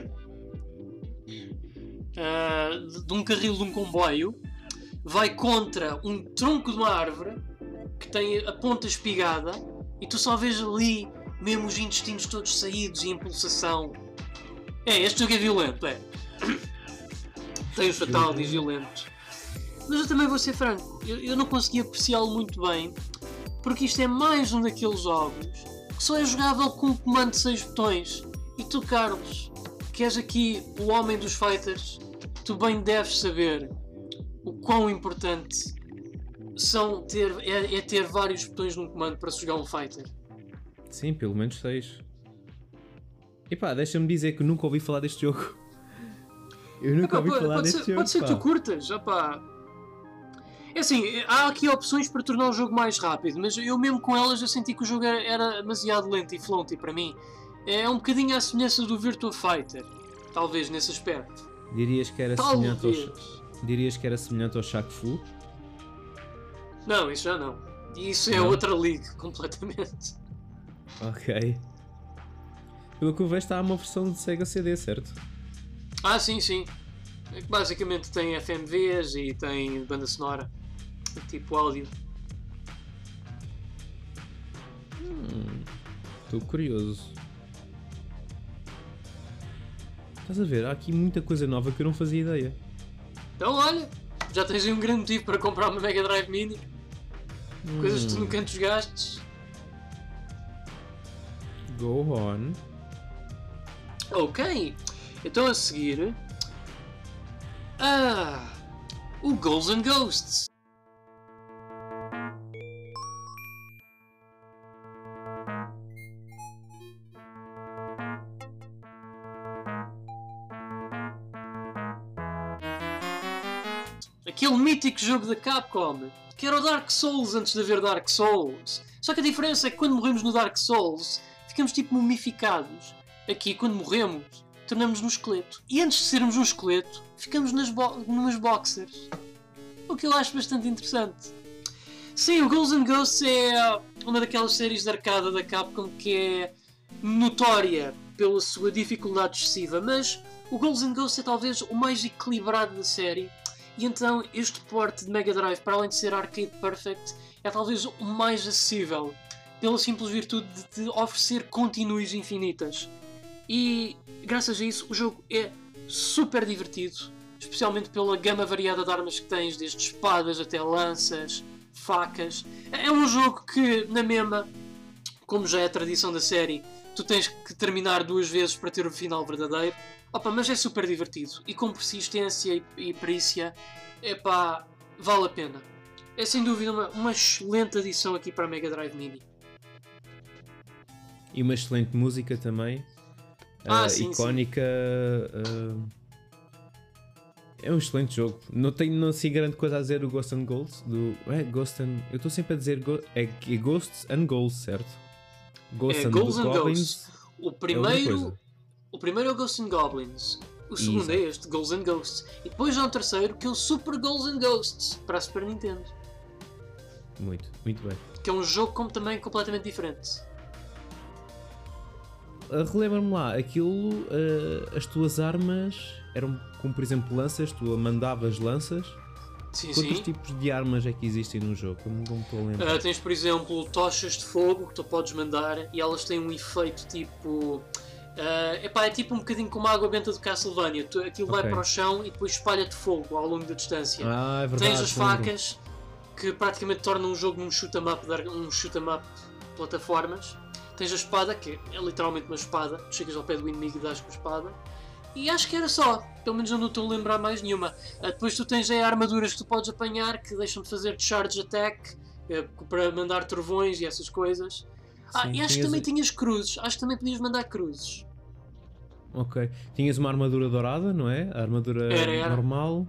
ah, de, de um carril de um comboio, vai contra um tronco de uma árvore que tem a ponta espigada e tu só vês ali mesmo os intestinos todos saídos e em pulsação. É, este jogo é violento, é. Tem os fatalities violentos. Mas eu também vou ser franco, eu, eu não consegui apreciá-lo muito bem porque isto é mais um daqueles jogos que só é jogável com um comando de seis botões. E tu, Carlos, que és aqui o homem dos fighters, tu bem deves saber o quão importante são ter, é, é ter vários botões num comando para se jogar um fighter. Sim, pelo menos seis. E pá, deixa-me dizer que nunca ouvi falar deste jogo. Eu nunca Epá, ouvi pode, falar pode deste ser, jogo. pode ser que pá. tu curtas, opá. É assim, há aqui opções para tornar o jogo mais rápido, mas eu mesmo com elas eu senti que o jogo era, era demasiado lento e floaty para mim. É um bocadinho à semelhança do Virtua Fighter, talvez nesse aspecto. Dirias que era semelhante Talvez. ao Dirias que era semelhante ao Shaq Fu? Não, isso já não. Isso é Não? outra league, completamente. Ok. Pelo que eu vejo está uma versão de Sega C D, certo? Ah, sim, sim. É que basicamente tem F M Vs e tem banda sonora, tipo áudio. Estou curioso. Estás a ver? Há aqui muita coisa nova que eu não fazia ideia. Então, olha, já tens aí um grande motivo para comprar uma Mega Drive Mini. Coisas que tu Hum, nunca antes gastes. Go on. Ok, então a seguir. Ah, o Ghouls and Ghosts. Aquele mítico jogo da Capcom, que era o Dark Souls antes de haver Dark Souls. Só que a diferença é que quando morremos no Dark Souls, ficamos tipo mumificados. Aqui, quando morremos, tornamos-nos um esqueleto. E antes de sermos um esqueleto, ficamos nas bo numas boxers. O que eu acho bastante interessante. Sim, o Ghouls and Ghosts é uma daquelas séries de arcada da Capcom que é notória pela sua dificuldade excessiva, mas o Ghouls and Ghosts é talvez o mais equilibrado da série. E então este porte de Mega Drive, para além de ser arcade perfect, é talvez o mais acessível, pela simples virtude de te oferecer continues infinitas. E graças a isso o jogo é super divertido, especialmente pela gama variada de armas que tens, desde espadas até lanças, facas. É um jogo que, na mesma, como já é a tradição da série, tu tens que terminar duas vezes para ter o final verdadeiro. Opa, mas é super divertido e com persistência e, e perícia, epá, vale a pena. É sem dúvida uma, uma excelente adição aqui para a Mega Drive Mini. E uma excelente música também. Ah, uh, sim, icónica. Uh, é um excelente jogo. Não tenho não sei grande coisa a dizer do Ghosts and Goals. Do, é, Ghost and, eu estou sempre a dizer go, é, é Ghosts and Goals, certo? Ghosts é and Ghouls and Goblins. Ghosts. O É primeiro, o primeiro é o Ghosts and Goblins. O segundo Exato. é este, Ghouls and Ghosts. E depois há um terceiro que é o Super Ghouls and Ghosts para a Super Nintendo. Muito, muito bem. Que é um jogo como também completamente diferente. Uh, Relembra-me lá, aquilo, uh, as tuas armas eram como por exemplo lanças, tu mandavas lanças. Sim, Quantos sim. tipos de armas é que existem no jogo? Eu não me estou a lembrar. Uh, tens, por exemplo, tochas de fogo que tu podes mandar e elas têm um efeito tipo. Uh, epá, é tipo um bocadinho como a água benta do Castlevania. Tu, aquilo Ok. vai para o chão e depois espalha-te fogo ao longo da distância. Ah, é verdade. Tens as lembro. facas que praticamente tornam um jogo um shoot 'em up, de- um shoot 'em up de plataformas. Tens a espada, que é literalmente uma espada. Tu chegas ao pé do inimigo e dás com a espada. E acho que era só. Pelo menos eu não estou a lembrar mais nenhuma. Uh, depois tu tens aí armaduras que tu podes apanhar que deixam de fazer charge attack uh, para mandar trovões e essas coisas. Ah, Sim, e acho que tinhas- também tinhas cruzes. Acho que também podias mandar cruzes. Ok. Tinhas uma armadura dourada, não é? A armadura Era, era. normal.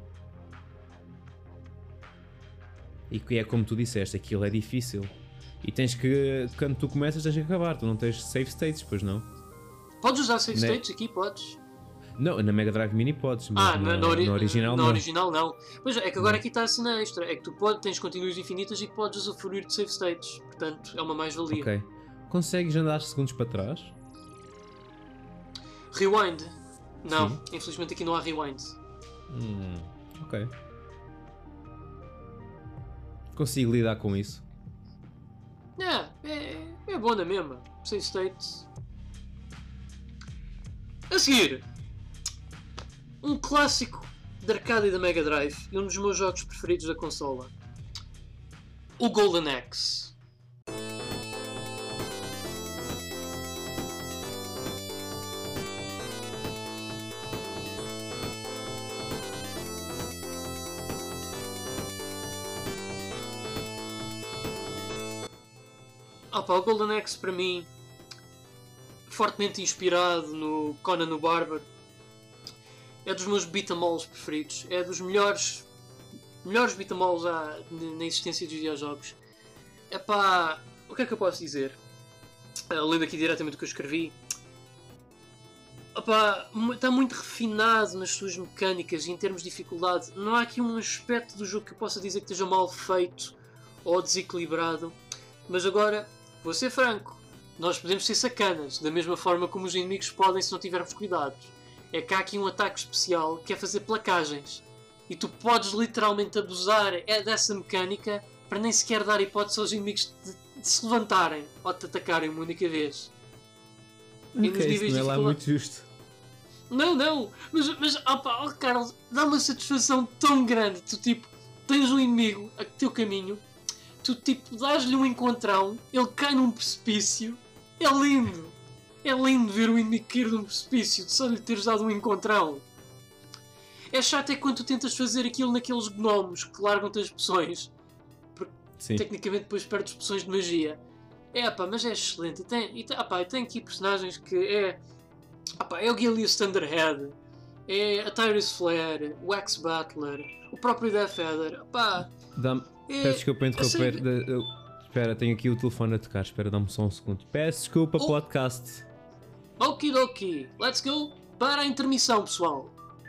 E que é como tu disseste, aquilo é difícil. E tens que, quando tu começas, tens que acabar. Tu não tens save states, pois não? Podes usar save Ne- states aqui, podes. Não, na Mega Drive Mini podes, mas Ah, na, na, na ori- no original na não. original não. Pois é, é que agora Não. aqui está a cena extra. É que tu pode, tens continuas infinitas e que podes usufruir de save states. Portanto, é uma mais-valia. Ok. Consegues andar segundos para trás? Rewind? Não, Sim. infelizmente aqui não há rewind. Hum, ok. Consigo lidar com isso. É, é, é bom na mesma. Save states. A seguir, um clássico de arcade e da Mega Drive e um dos meus jogos preferidos da consola. O Golden Axe. Opa, o Golden Axe para mim, fortemente inspirado no Conan o Bárbaro, é dos meus beat-em-alls preferidos. É dos melhores, melhores beat-em-alls há na existência dos videojogos. Epá, o que é que eu posso dizer? Uh, lendo aqui diretamente o que eu escrevi. Epá, mu- está muito refinado nas suas mecânicas e em termos de dificuldade. Não há aqui um aspecto do jogo que eu possa dizer que esteja mal feito ou desequilibrado. Mas agora, vou ser franco, nós podemos ser sacanas, da mesma forma como os inimigos podem se não tivermos cuidado. É que há aqui um ataque especial que é fazer placagens. E tu podes literalmente abusar é dessa mecânica para nem sequer dar hipótese aos inimigos de, de se levantarem ou de te atacarem uma única vez. E nos Ok, níveis isso de não é lá dificuldade- muito justo. Não, não, mas, mas opa, oh, Carlos, dá uma satisfação tão grande. Tu tipo, tens um inimigo a teu caminho, tu tipo, dás-lhe um encontrão, ele cai num precipício, é lindo. É lindo ver o inimigo cair num precipício, de só lhe teres dado um encontrão. É chato é quando tu tentas fazer aquilo naqueles gnomos que largam-te as poções. Sim. Tecnicamente depois perdes poções de magia. É pá, mas é excelente. E tem, e tem, ah, pá, tem aqui personagens que é... Ah, pá, é o Gilius Thunderhead, é a Tyrus Flare, o Axe Battler, o próprio Death Adder. Ah, pá, Dá-me- é... Peço desculpa eu sei interromper. que- de- eu- Espera, tenho aqui o telefone a tocar. Espera, dá-me só um segundo. Peço desculpa, Oh. podcast. Okidoki, let's go para a intermissão, pessoal.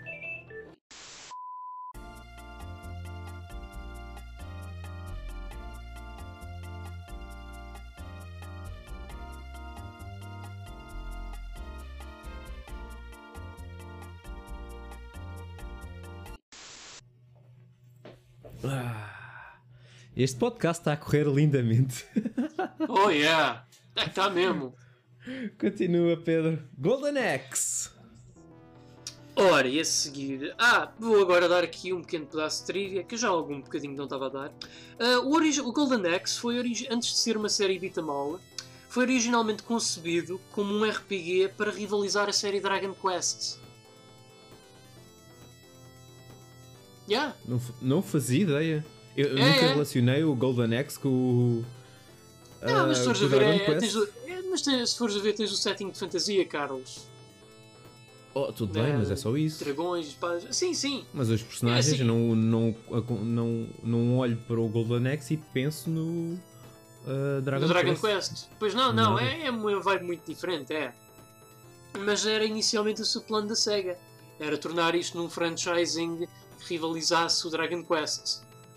Ah, este podcast está a correr lindamente. Oh yeah, é que está mesmo. Continua, Pedro. Golden Axe. Ora, e a seguir... Ah, vou agora dar aqui um pequeno pedaço de trivia, que eu já há algum bocadinho não estava a dar. Uh, o, origi- o Golden Axe foi, origi- antes de ser uma série beat 'em all, foi originalmente concebido como um R P G para rivalizar a série Dragon Quest. Yeah. Não, não fazia ideia. Eu, eu É, nunca é. relacionei o Golden Axe com o. Não, mas se ah, fores com a o ver, Dragon é, Quest. tens o- é, mas tens- se fores a ver, tens o setting de fantasia, Carlos. Oh, tudo bem, É, mas é só isso. Dragões, espadas. Sim, sim. Mas os personagens, É assim. eu não, não, não, não olho para o Golden Axe e penso no ah, Dragon, Do Dragon Quest. Quest. Pois não, não, Nada. é, é uma vibe muito diferente, é. Mas era inicialmente o seu plano da SEGA. Era tornar isto num franchising que rivalizasse o Dragon Quest.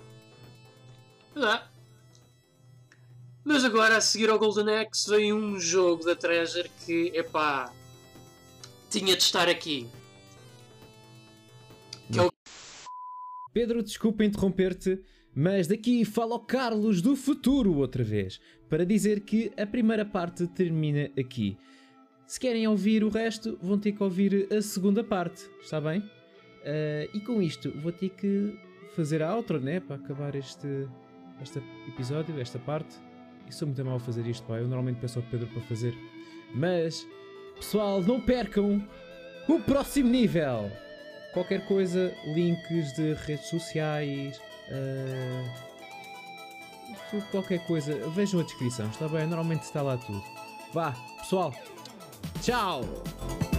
Ah. Mas agora, a seguir ao Golden Axe, veio um jogo da Treasure que, epá, tinha de estar aqui. Que é o... Pedro, desculpa interromper-te, mas daqui fala o Carlos do futuro outra vez, para dizer que a primeira parte termina aqui. Se querem ouvir o resto, vão ter que ouvir a segunda parte, está bem? Uh, e com isto, vou ter que fazer a outro, né? Para acabar este, este episódio, esta parte. E sou muito mal a fazer isto, pá. Eu normalmente peço ao Pedro para fazer. Mas, pessoal, não percam o próximo nível! Qualquer coisa, links de redes sociais, uh, tudo, qualquer coisa, vejam a descrição, está bem? Normalmente está lá tudo. Vá, pessoal, tchau!